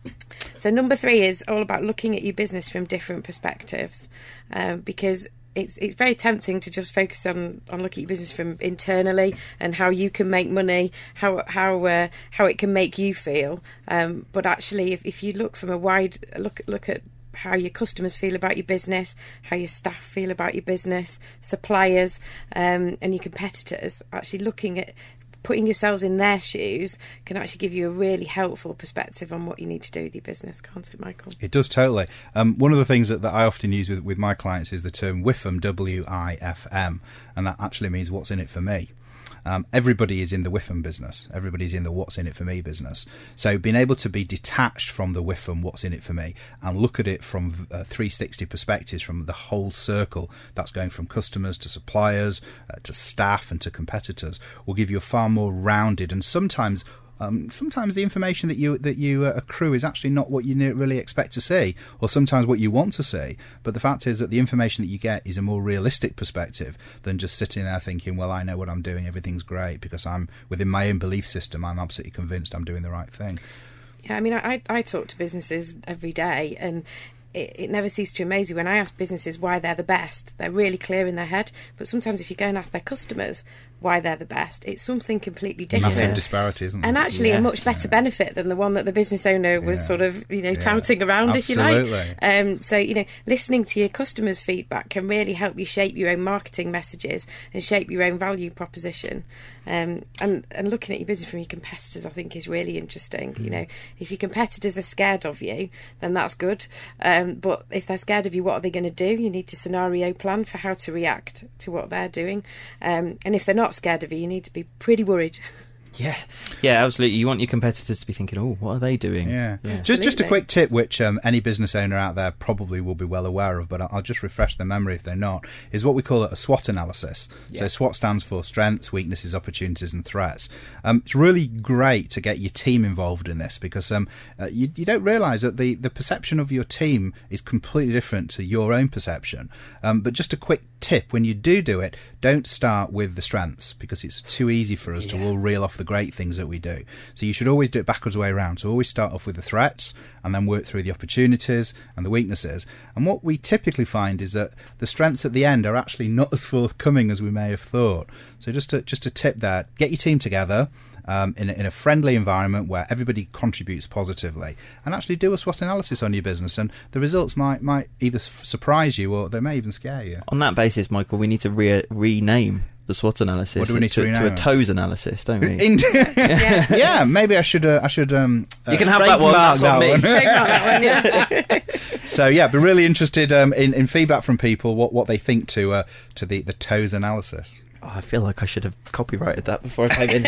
So number three is all about looking at your business from different perspectives, um, because it's it's very tempting to just focus on, on looking at your business from internally and how you can make money, how how uh, how it can make you feel. Um, but actually, if, if you look from a wide look look at how your customers feel about your business, how your staff feel about your business, suppliers, um, and your competitors, actually looking at putting yourselves in their shoes can actually give you a really helpful perspective on what you need to do with your business, can't it, Michael? It does, totally. Um, one of the things that, that I often use with, with my clients is the term W I F M, W I F M, and that actually means what's in it for me. Um, everybody is in the W I F M business. Everybody's in the what's in it for me business. So being able to be detached from the W I F M, what's in it for me, and look at it from uh, three sixty perspectives, from the whole circle, that's going from customers to suppliers, uh, to staff and to competitors, will give you a far more rounded and sometimes Um, sometimes the information that you that you uh, accrue is actually not what you ne- really expect to see, or sometimes what you want to see. But the fact is that the information that you get is a more realistic perspective than just sitting there thinking, well, I know what I'm doing, everything's great, because I'm within my own belief system, I'm absolutely convinced I'm doing the right thing. Yeah, I mean, I, I talk to businesses every day, and it, it never ceases to amaze me when I ask businesses why they're the best. They're really clear in their head, but sometimes if you go and ask their customers why they're the best, it's something completely different. Massive disparity, isn't there? And actually Yeah. a much better benefit than the one that the business owner was Yeah. sort of, you know, Yeah. touting around, if you like. Absolutely. Um, so, you know, listening to your customers' feedback can really help you shape your own marketing messages and shape your own value proposition. Um, and, and looking at your business from your competitors, I think, is really interesting. Mm. You know, if your competitors are scared of you, then that's good. Um, but if they're scared of you, what are they going to do? You need to scenario plan for how to react to what they're doing. Um, and if they're not scared of you, you need to be pretty worried. Yeah, yeah, absolutely. You want your competitors to be thinking, "Oh, what are they doing?" Yeah. Yeah. Just just a Absolutely. quick tip, which um, any business owner out there probably will be well aware of, but I'll I'll just refresh their memory if they're not, is what we call a SWOT analysis. So Yeah. SWOT stands for strengths, weaknesses, opportunities and threats. Um, it's really great to get your team involved in this, because um, uh, you, you don't realise that the, the perception of your team is completely different to your own perception. Um, but just a quick tip, when you do do it, don't start with the strengths, because it's too easy for us to all reel off the great things that we do. So you should always do it backwards way around. So always start off with the threats and then work through the opportunities and the weaknesses. And what we typically find is that the strengths at the end are actually not as forthcoming as we may have thought. So just a, just a tip there, get your team together um, in, a, in a friendly environment where everybody contributes positively, and actually do a SWOT analysis on your business, and the results might might either f- surprise you or they may even scare you. On that basis, Michael, we need to re- rename the SWOT analysis What do we need to to, to rename a it? toes analysis, don't we? In- Yeah. yeah, maybe I should. Uh, I should. Um, uh, You can have that one, trademark that's on me. Trademark that one, yeah. So yeah, be really interested um, in, in feedback from people, what, what they think to uh, to the the toes analysis. Oh, I feel like I should have copyrighted that before I came in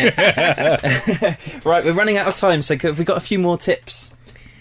here. Right, we're running out of time, so have we got a few more tips?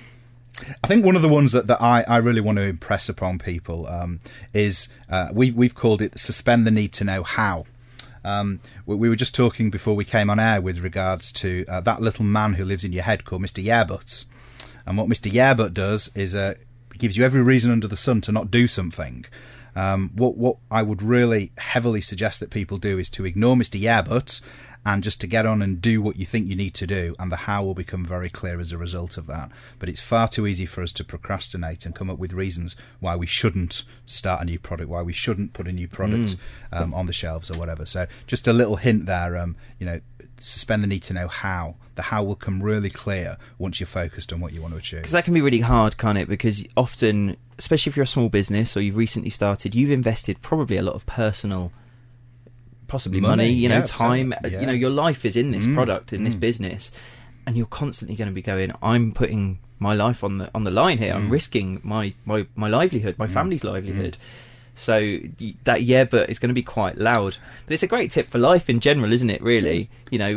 I think one of the ones that, that I, I really want to impress upon people um, is uh, we, we've called it suspend the need to know how. Um, we, we were just talking before we came on air with regards to uh, that little man who lives in your head called Mister Yearbutt. And what Mister Yearbutt does is uh, gives you every reason under the sun to not do something. Um, what what I would really heavily suggest that people do is to ignore Mister Yearbutt and just to get on and do what you think you need to do, and the how will become very clear as a result of that. But it's far too easy for us to procrastinate and come up with reasons why we shouldn't start a new product, why we shouldn't put a new product Mm. um, on the shelves or whatever. So just a little hint there, um, you know, suspend the need to know how. The how will come really clear once you're focused on what you want to achieve. Because that can be really hard, can't it? Because often, especially if you're a small business or you've recently started, you've invested probably a lot of personal, possibly money, Money, you know, yeah, time. totally, yeah. You know, your life is in this Mm, product, in this mm. business, and you're constantly going to be going, I'm putting my life on the on the line here. I'm Mm. risking my, my, my livelihood, my Mm. family's livelihood. So y- that yeah, but it's going to be quite loud. But it's a great tip for life in general, isn't it? Really, you know,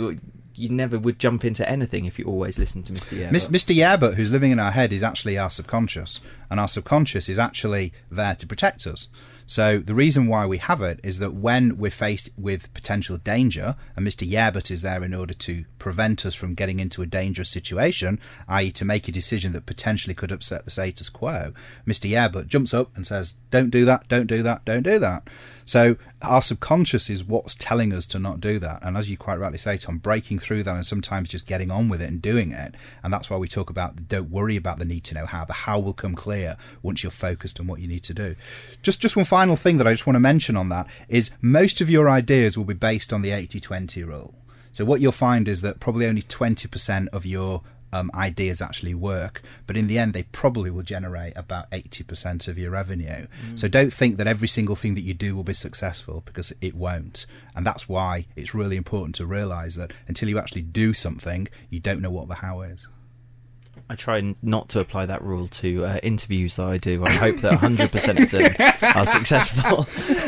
you never would jump into anything if you always listen to Mister Yerbert. Mis- Mister Yerbert, who's living in our head, is actually our subconscious, and our subconscious is actually there to protect us. So the reason why we have it is that when we're faced with potential danger, and Mister Yerbert is there in order to prevent us from getting into a dangerous situation, that is to make a decision that potentially could upset the status quo, Mister Yerbert jumps up and says, don't do that, don't do that, don't do that. So our subconscious is what's telling us to not do that. And as you quite rightly say, Tom, breaking through that and sometimes just getting on with it and doing it. And that's why we talk about don't worry about the need to know how. The how will come clear once you're focused on what you need to do. Just just one final thing that I just want to mention on that is most of your ideas will be based on the eighty twenty rule. So what you'll find is that probably only twenty percent of your Um, ideas actually work, but in the end they probably will generate about eighty percent of your revenue. Mm. So don't think that every single thing that you do will be successful, because it won't. And that's why it's really important to realise that until you actually do something, you don't know what the how is. I try not to apply that rule to uh, interviews that I do. I hope that one hundred percent of them are successful.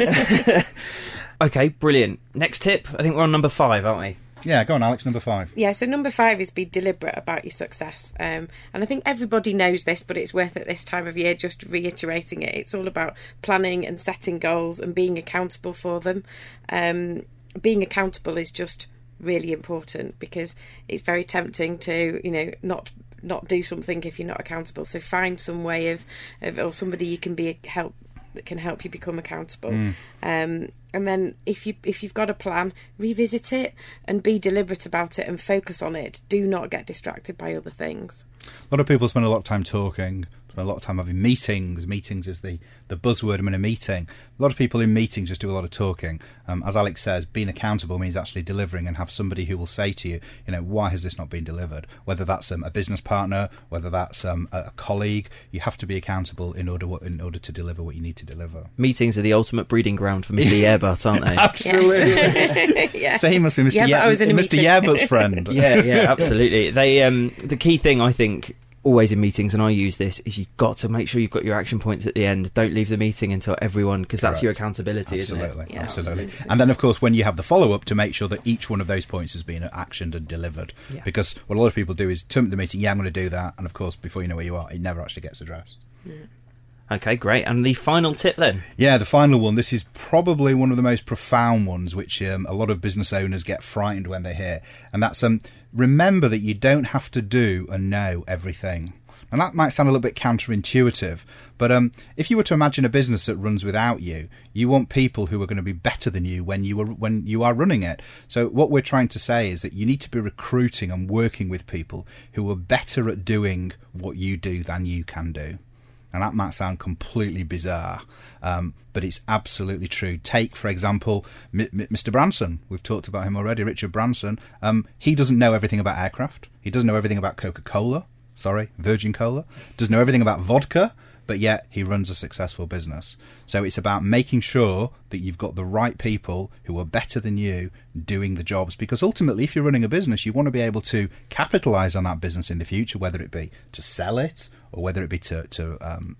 Okay, brilliant. Next tip, I think we're on number five, aren't we? Yeah, go on, Alex, number five. Yeah, so number five is be deliberate about your success. Um, and I think everybody knows this, but it's worth at this time of year just reiterating it. It's all about planning and setting goals and being accountable for them. Um, being accountable is just really important, because it's very tempting to, you know, not not do something if you're not accountable. So find some way of, of or somebody you can be help that can help you become accountable. Mm. Um, and then if you if you've got a plan, revisit it and be deliberate about it and focus on it. Do not get distracted by other things. A lot of people spend a lot of time talking, spend a lot of time having meetings. Meetings is the, the buzzword in a meeting. A lot of people in meetings just do a lot of talking. Um, as Alex says, being accountable means actually delivering, and have somebody who will say to you, you know, why has this not been delivered? Whether that's um, a business partner, whether that's um, a, a colleague, you have to be accountable in order in order to deliver what you need to deliver. Meetings are the ultimate breeding ground for Mister Yerbert, aren't they? Absolutely. Yeah. So he must be Mister Yeah, Ye- I was in a Mister meeting. Yerbert's friend. Yeah, yeah, absolutely. They um, the key thing, I think, always in meetings, and I use this, is you've got to make sure you've got your action points at the end. Don't leave the meeting until everyone, because that's Correct. your accountability, Absolutely, isn't it? Yeah, absolutely. absolutely. And then, of course, when you have the follow-up, to make sure that each one of those points has been actioned and delivered. Yeah. Because what a lot of people do is turn up the meeting, yeah, I'm going to do that, and of course, before you know where you are, it never actually gets addressed. Yeah. Okay, great. And the final tip then? Yeah, the final one. This is probably one of the most profound ones, which um, a lot of business owners get frightened when they hear. And that's um, remember that you don't have to do and know everything. And that might sound a little bit counterintuitive, but um, if you were to imagine a business that runs without you, you want people who are going to be better than you when you are when you are running it. So what we're trying to say is that you need to be recruiting and working with people who are better at doing what you do than you can do. And that might sound completely bizarre, um, but it's absolutely true. Take, for example, M- M- Mister Branson. We've talked about him already, Richard Branson. Um, he doesn't know everything about aircraft. He doesn't know everything about Coca-Cola. Sorry, Virgin Cola. Doesn't know everything about vodka, but yet he runs a successful business. So it's about making sure that you've got the right people who are better than you doing the jobs, because ultimately, if you're running a business, you want to be able to capitalise on that business in the future, whether it be to sell it or whether it be to to um,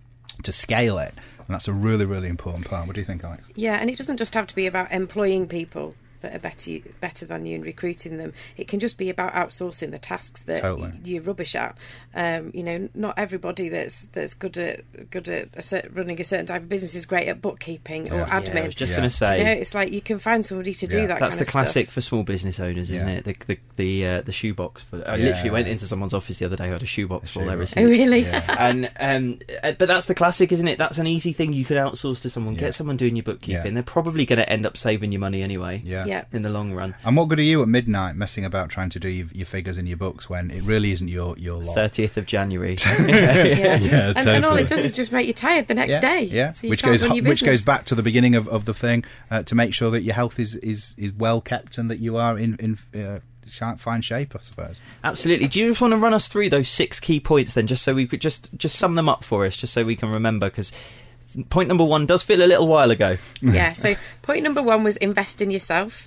to scale it. And that's a really, really important part. What do you think, Alex? Yeah, and it doesn't just have to be about employing people that are better better than you and recruiting them. It can just be about outsourcing the tasks that Totally. y- you're rubbish at. Um, you know, not everybody that's that's good at good at a certain, running a certain type of business is great at bookkeeping or Yeah. admin. Yeah, I was just Yeah. going to say, You know, it's like you can find somebody to do Yeah. that. that's kind the of classic stuff. for small business owners, isn't Yeah. it? The the the, uh, the shoebox. For I Yeah. literally went into someone's office the other day who had a shoebox A full of their shoebox. receipts. Oh, really? Yeah. And um, uh, but that's the classic, isn't it? That's an easy thing you could outsource to someone. Yeah. Get someone doing your bookkeeping. Yeah. They're probably going to end up saving you money anyway. Yeah. Yeah. In the long run. And what good are you at midnight messing about trying to do your, your figures in your books when it really isn't your, your lot? thirtieth of January. Yeah. Yeah, and, and all totally. it does is just make you tired the next yeah, day. Yeah, So you which can't goes run your which business. goes back to the beginning of, of the thing uh, to make sure that your health is is, is well kept and that you are in in uh, sh- fine shape, I suppose. Absolutely. Do you just want to run us through those six key points then, just so we could just just sum them up for us, just so we can remember? Because point number one does feel a little while ago. Yeah, so point number one was invest in yourself.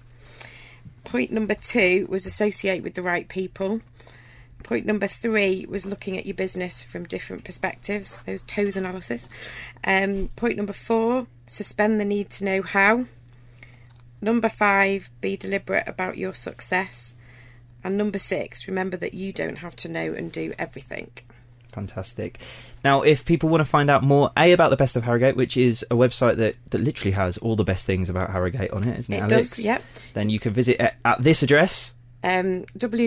Point number two was associate with the right people. Point number three was looking at your business from different perspectives, those toes analysis. Um, point number four, suspend the need to know how. Number five, be deliberate about your success. And number six, remember that you don't have to know and do everything. Fantastic. Now, if people want to find out more, A, about the Best of Harrogate, which is a website that, that literally has all the best things about Harrogate on it, isn't it, It Alex? does, yep. Then you can visit at, at this address. Um,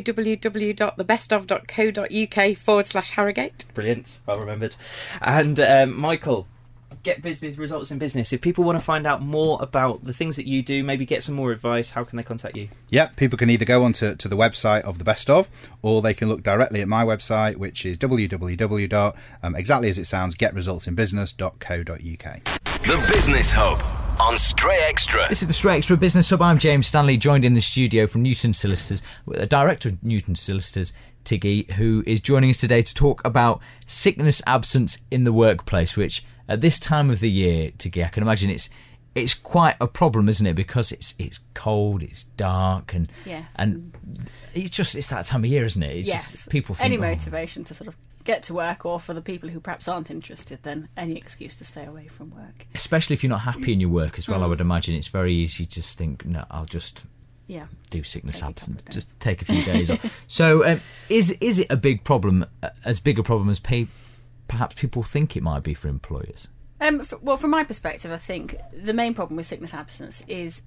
www.thebestof.co.uk forward slash Harrogate. Brilliant. Well remembered. And um, Michael, Get Business Results in Business. If people want to find out more about the things that you do, maybe get some more advice, how can they contact you? Yeah, people can either go onto to the website of The Best Of, or they can look directly at my website, which is www dot, um, exactly as it sounds, get results in business dot co dot uk. The Business Hub on Stray Extra. This is the Stray Extra Business Hub. I'm James Stanley, joined in the studio from Newton Solicitors, with a director of Newton Solicitors, Tiggy, who is joining us today to talk about sickness absence in the workplace, which at this time of the year, Tiggy, I can imagine it's it's quite a problem, isn't it? Because it's it's cold, it's dark, and yes. and it's just it's that time of year, isn't it? It's yes. just, people think, any oh. motivation to sort of get to work, or for the people who perhaps aren't interested, then any excuse to stay away from work. Especially if you're not happy in your work as well, Mm. I would imagine it's very easy to just think, no, I'll just Yeah. do sickness Take a absence, couple of just take a few days off. So, um, is is it a big problem, uh, as big a problem as pay, perhaps people think it might be for employers? Um, f well, from my perspective, I think the main problem with sickness absence is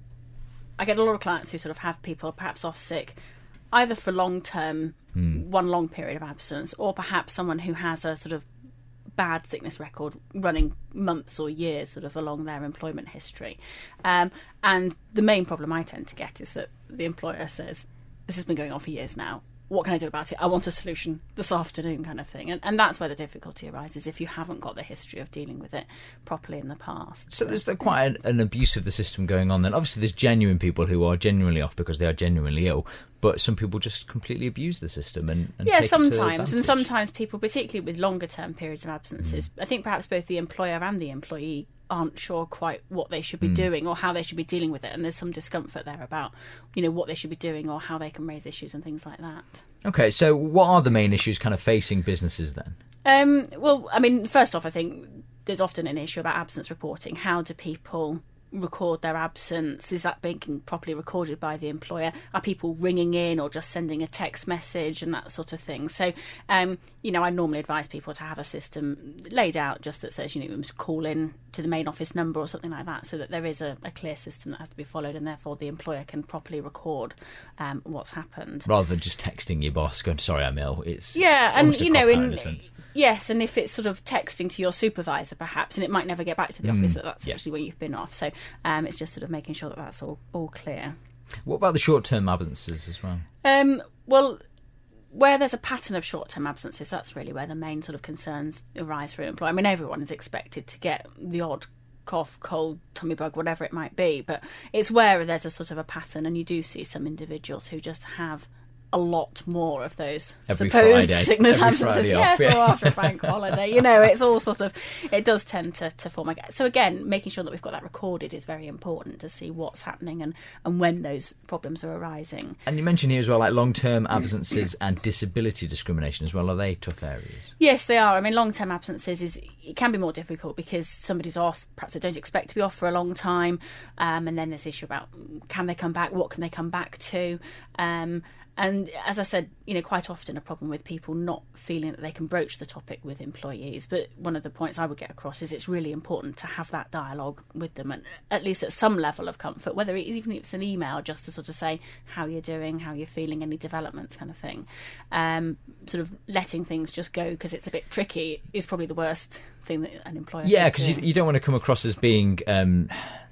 I get a lot of clients who sort of have people perhaps off sick, either for long term, Mm. one long period of absence, or perhaps someone who has a sort of bad sickness record running months or years sort of along their employment history. Um, and the main problem I tend to get is that the employer says, this has been going on for years now. What can I do about it? I want a solution this afternoon, kind of thing. And, and that's where the difficulty arises, if you haven't got the history of dealing with it properly in the past. So there's quite an, an abuse of the system going on then. Obviously there's genuine people who are genuinely off because they are genuinely ill, but some people just completely abuse the system and, and yeah, take it to sometimes. And advantage. sometimes people, particularly with longer term periods of absences, I think perhaps both the employer and the employee aren't sure quite what they should be Mm. doing or how they should be dealing with it, and there's some discomfort there about, you know, what they should be doing or how they can raise issues and things like that. Okay, so what are the main issues kind of facing businesses then? Um, well, I mean, first off, I think there's often an issue about absence reporting. How do people record their absence? Is that being properly recorded by the employer? Are people ringing in or just sending a text message and that sort of thing? So, um, you know, I normally advise people to have a system laid out just that says, you know, you must call in to the main office number or something like that, so that there is a, a clear system that has to be followed, and therefore the employer can properly record um, what's happened. Rather than just texting your boss going, sorry, I'm ill. It's Yeah, it's and almost a you know, cop-out in a sense. yes, and if it's sort of texting to your supervisor, perhaps, and it might never get back to the Mm, office, that that's yeah. actually when you've been off. So um, it's just sort of making sure that that's all all clear. What about the short-term absences as well? Um, well, where there's a pattern of short-term absences, that's really where the main sort of concerns arise for an employer. I mean, everyone is expected to get the odd cough, cold, tummy bug, whatever it might be, but it's where there's a sort of a pattern, and you do see some individuals who just have a lot more of those Every supposed Friday. sickness Every absences. Friday Yes, off, yeah. or after a bank holiday. You know, it's all sort of, it does tend to, to form. A, so again, making sure that we've got that recorded is very important to see what's happening and, and when those problems are arising. And you mentioned here as well, like long-term absences and disability discrimination as well. Are they tough areas? Yes, they are. I mean, long-term absences is it can be more difficult because somebody's off, perhaps they don't expect to be off for a long time, um, and then there's the issue about can they come back, what can they come back to, um, and as I said, you know, quite often a problem with people not feeling that they can broach the topic with employees. But one of the points I would get across is it's really important to have that dialogue with them, and at least at some level of comfort, whether it, even if it's an email, just to sort of say how you're doing, how you're feeling, any developments, kind of thing. Um, sort of letting things just go because it's a bit tricky is probably the worst thing that an employer. Yeah, can because you, do. you don't want to come across as being um,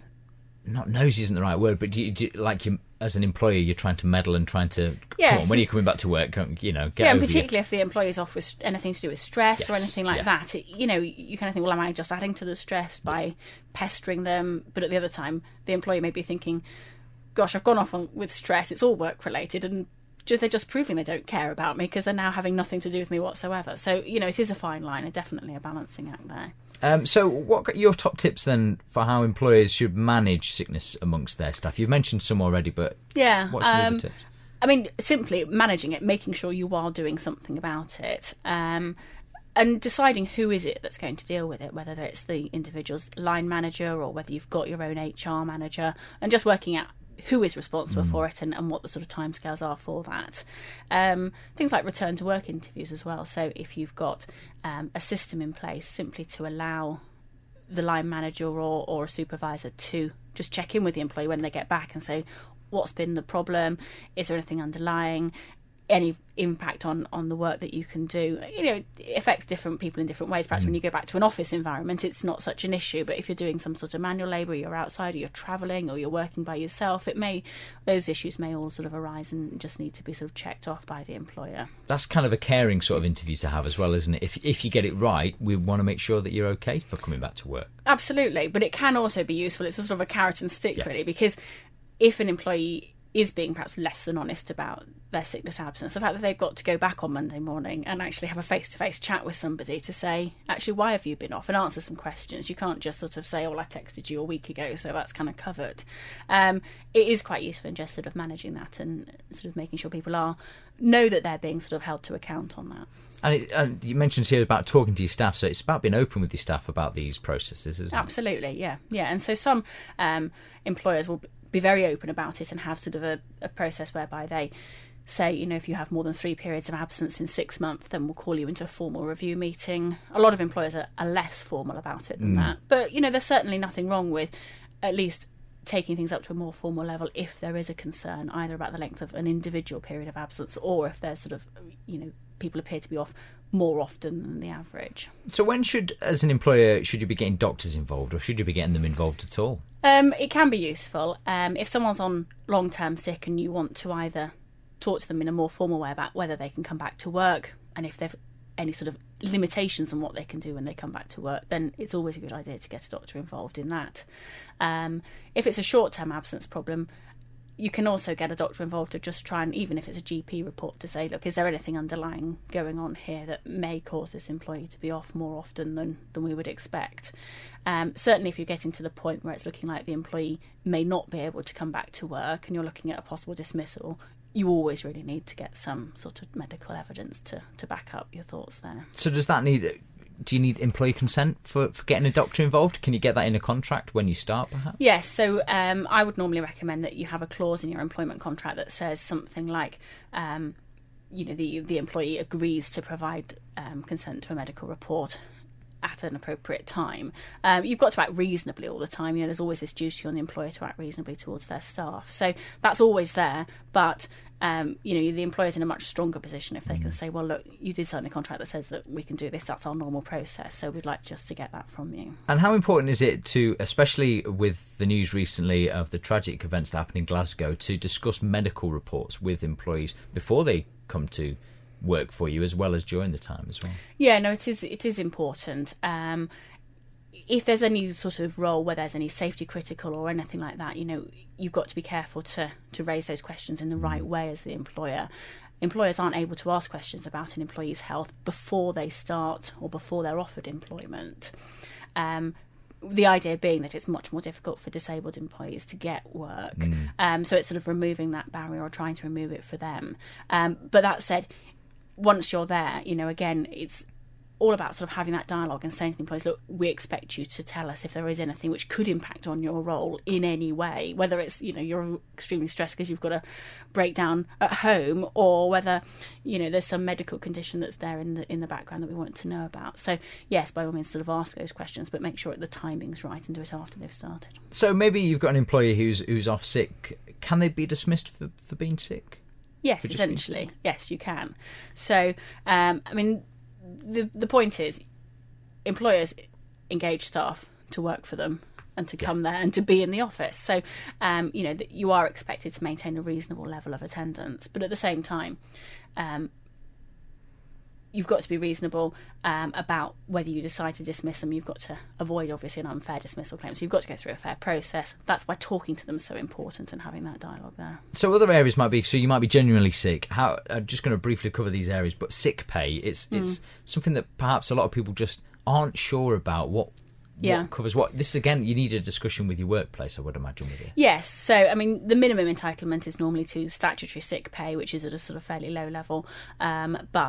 not nosy isn't the right word, but do you, do you, like you, as an employer, you're trying to meddle and trying to. Yes. Come on, when you're coming back to work, come- you know, get yeah, and over your- particularly if the employee's off with anything to do with stress or Yes, anything like yeah. that, it, you know, you kind of think, well, am I just adding to the stress by pestering them? But at the other time, the employee may be thinking, gosh, I've gone off on, with stress, it's all work related, and ju- they're just proving they don't care about me because they're now having nothing to do with me whatsoever. So, you know, it is a fine line and definitely a balancing act there. Um, so, what are your top tips then for how employers should manage sickness amongst their staff? You've mentioned some already, but Yeah. what's some um, other tips? I mean, simply managing it, making sure you are doing something about it, um, and deciding who is it that's going to deal with it, whether it's the individual's line manager or whether you've got your own H R manager, and just working out who is responsible mm. for it and, and what the sort of timescales are for that. Um, things like return to work interviews as well. So if you've got um, a system in place simply to allow the line manager or, or a supervisor to just check in with the employee when they get back and say, what's been the problem? Is there anything underlying? Any impact on, on the work that you can do? You know, it affects different people in different ways. Perhaps mm. when you go back to an office environment, it's not such an issue. But if you're doing some sort of manual labour, you're outside, or you're travelling, or you're working by yourself, it may those issues may all sort of arise and just need to be sort of checked off by the employer. That's kind of a caring sort of interview to have as well, isn't it? If if you get it right, we want to make sure that you're okay for coming back to work. Absolutely, but it can also be useful. It's a sort of a carrot and stick, yeah. really, because if an employee is being perhaps less than honest about their sickness absence, the fact that they've got to go back on Monday morning and actually have a face-to-face chat with somebody to say, actually, why have you been off, and answer some questions. You can't just sort of say, oh, well, I texted you a week ago, so that's kind of covered. Um, it is quite useful in just sort of managing that and sort of making sure people are know that they're being sort of held to account on that. And, it, and you mentioned here about talking to your staff, so it's about being open with your staff about these processes, isn't it? Absolutely, yeah. Yeah, and so some um, employers will be very open about it and have sort of a, a process whereby they say, you know, if you have more than three periods of absence in six months, then we'll call you into a formal review meeting. A lot of employers are, are less formal about it than mm. that. But, you know, there's certainly nothing wrong with at least taking things up to a more formal level if there is a concern, either about the length of an individual period of absence or if there's sort of, you know, people appear to be off more often than the average. So when should, as an employer, should you be getting doctors involved, or should you be getting them involved at all? Um, it can be useful. Um, if someone's on long-term sick and you want to either talk to them in a more formal way about whether they can come back to work, and if they've any sort of limitations on what they can do when they come back to work, then it's always a good idea to get a doctor involved in that. Um, if it's a short-term absence problem, you can also get a doctor involved to just try and, even if it's a G P report, to say, look, is there anything underlying going on here that may cause this employee to be off more often than, than we would expect? Um, certainly if you're getting to the point where it's looking like the employee may not be able to come back to work and you're looking at a possible dismissal, you always really need to get some sort of medical evidence to, to back up your thoughts there. So does that need... Do you need employee consent for, for getting a doctor involved? Can you get that in a contract when you start, perhaps? Yes, so um, I would normally recommend that you have a clause in your employment contract that says something like, um, you know, the the employee agrees to provide um, consent to a medical report at an appropriate time. Um, you've got to act reasonably all the time. You know, there's always this duty on the employer to act reasonably towards their staff. So that's always there, but um, you know, the employer's in a much stronger position if they can say, well, look, you did sign the contract that says that we can do this. That's our normal process. So we'd like just to get that from you. And how important is it to, especially with the news recently of the tragic events that happened in Glasgow, to discuss medical reports with employees before they come to work for you, as well as during the time as well? Yeah, no, it is it is important. Um, if there's any sort of role where there's any safety critical or anything like that, you know, you've got to be careful to, to raise those questions in the right way as the employer. Employers aren't able to ask questions about an employee's health before they start or before they're offered employment. Um, the idea being that it's much more difficult for disabled employees to get work. Mm. Um, so it's sort of removing that barrier or trying to remove it for them. Um, but that said, once you're there, you know, again, it's all about sort of having that dialogue and saying to the employees, look, we expect you to tell us if there is anything which could impact on your role in any way, whether it's, you know, you're extremely stressed because you've got a breakdown at home, or whether, you know, there's some medical condition that's there in the in the background that we want to know about. So yes, by all means sort of ask those questions, but make sure that the timing's right and do it after they've started. So maybe you've got an employee who's who's off sick. Can they be dismissed for, for being sick? Yes, essentially. Being... Yes, you can. So, um, I mean, the the point is, employers engage staff to work for them and to come yeah. there and to be in the office. So, um, you know, that you are expected to maintain a reasonable level of attendance, but at the same time, um, you've got to be reasonable um, about whether you decide to dismiss them. You've got to avoid, obviously, an unfair dismissal claim. So you've got to go through a fair process. That's why talking to them is so important and having that dialogue there. So other areas might be, so you might be genuinely sick. How? I'm just going to briefly cover these areas, but sick pay, it's mm. it's something that perhaps a lot of people just aren't sure about what What yeah. covers what. This, again, you need a discussion with your workplace, I would imagine, with you. Yes. So, I mean, the minimum entitlement is normally to statutory sick pay, which is at a sort of fairly low level. Um, but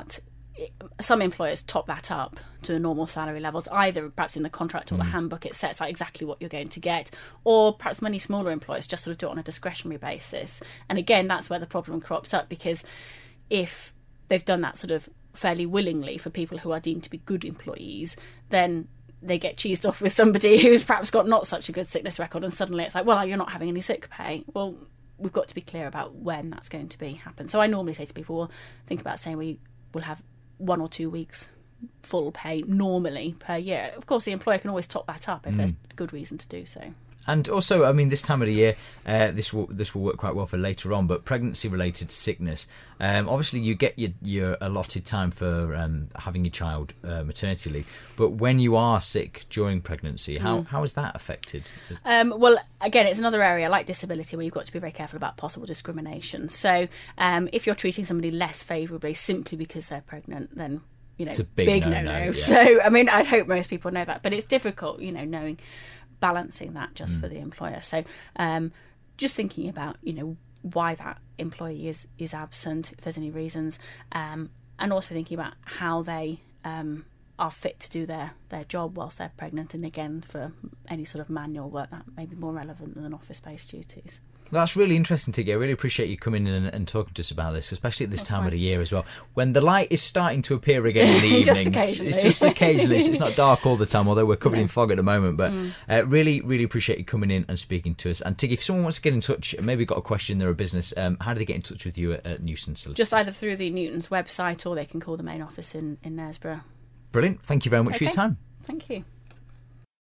some employers top that up to the normal salary levels, either perhaps in the contract or the handbook it sets out exactly what you're going to get, or perhaps many smaller employers just sort of do it on a discretionary basis. And again, that's where the problem crops up, because if they've done that sort of fairly willingly for people who are deemed to be good employees, then they get cheesed off with somebody who's perhaps got not such a good sickness record, and suddenly it's like, well, you're not having any sick pay. Well, we've got to be clear about when that's going to be happen. So I normally say to people, well, think about saying we will have one or two weeks full pay normally per year. Of course, the employer can always top that up if mm. there's good reason to do so. And also, I mean, this time of the year, uh, this will this will work quite well for later on. But pregnancy-related sickness, um, obviously, you get your your allotted time for um, having your child uh, maternity leave. But when you are sick during pregnancy, how mm. how is that affected? Um, well, again, it's another area like disability where you've got to be very careful about possible discrimination. So, um, if you're treating somebody less favourably simply because they're pregnant, then you know, it's a big, big no-no. no-no. Yeah. So, I mean, I'd hope most people know that, but it's difficult, you know, knowing. Balancing that just mm. for the employer. So um, just thinking about, you know, why that employee is, is absent, if there's any reasons, um, and also thinking about how they um, are fit to do their, their job whilst they're pregnant. And again, for any sort of manual work, that may be more relevant than office-based duties. That's really interesting, Tiggy. I really appreciate you coming in and, and talking to us about this, especially at this That's time fine. of the year as well, when the light is starting to appear again in the evenings. Just occasionally. It's just occasionally. It's not dark all the time, although we're covered No. in fog at the moment. But Mm. uh, really, really appreciate you coming in and speaking to us. And Tiggy, if someone wants to get in touch, maybe got a question, they're a business, um, how do they get in touch with you at, at Newton Solicitors? Just either through the Newton's website or they can call the main office in, in Knaresborough. Brilliant. Thank you very much Okay. for your time. Thank you.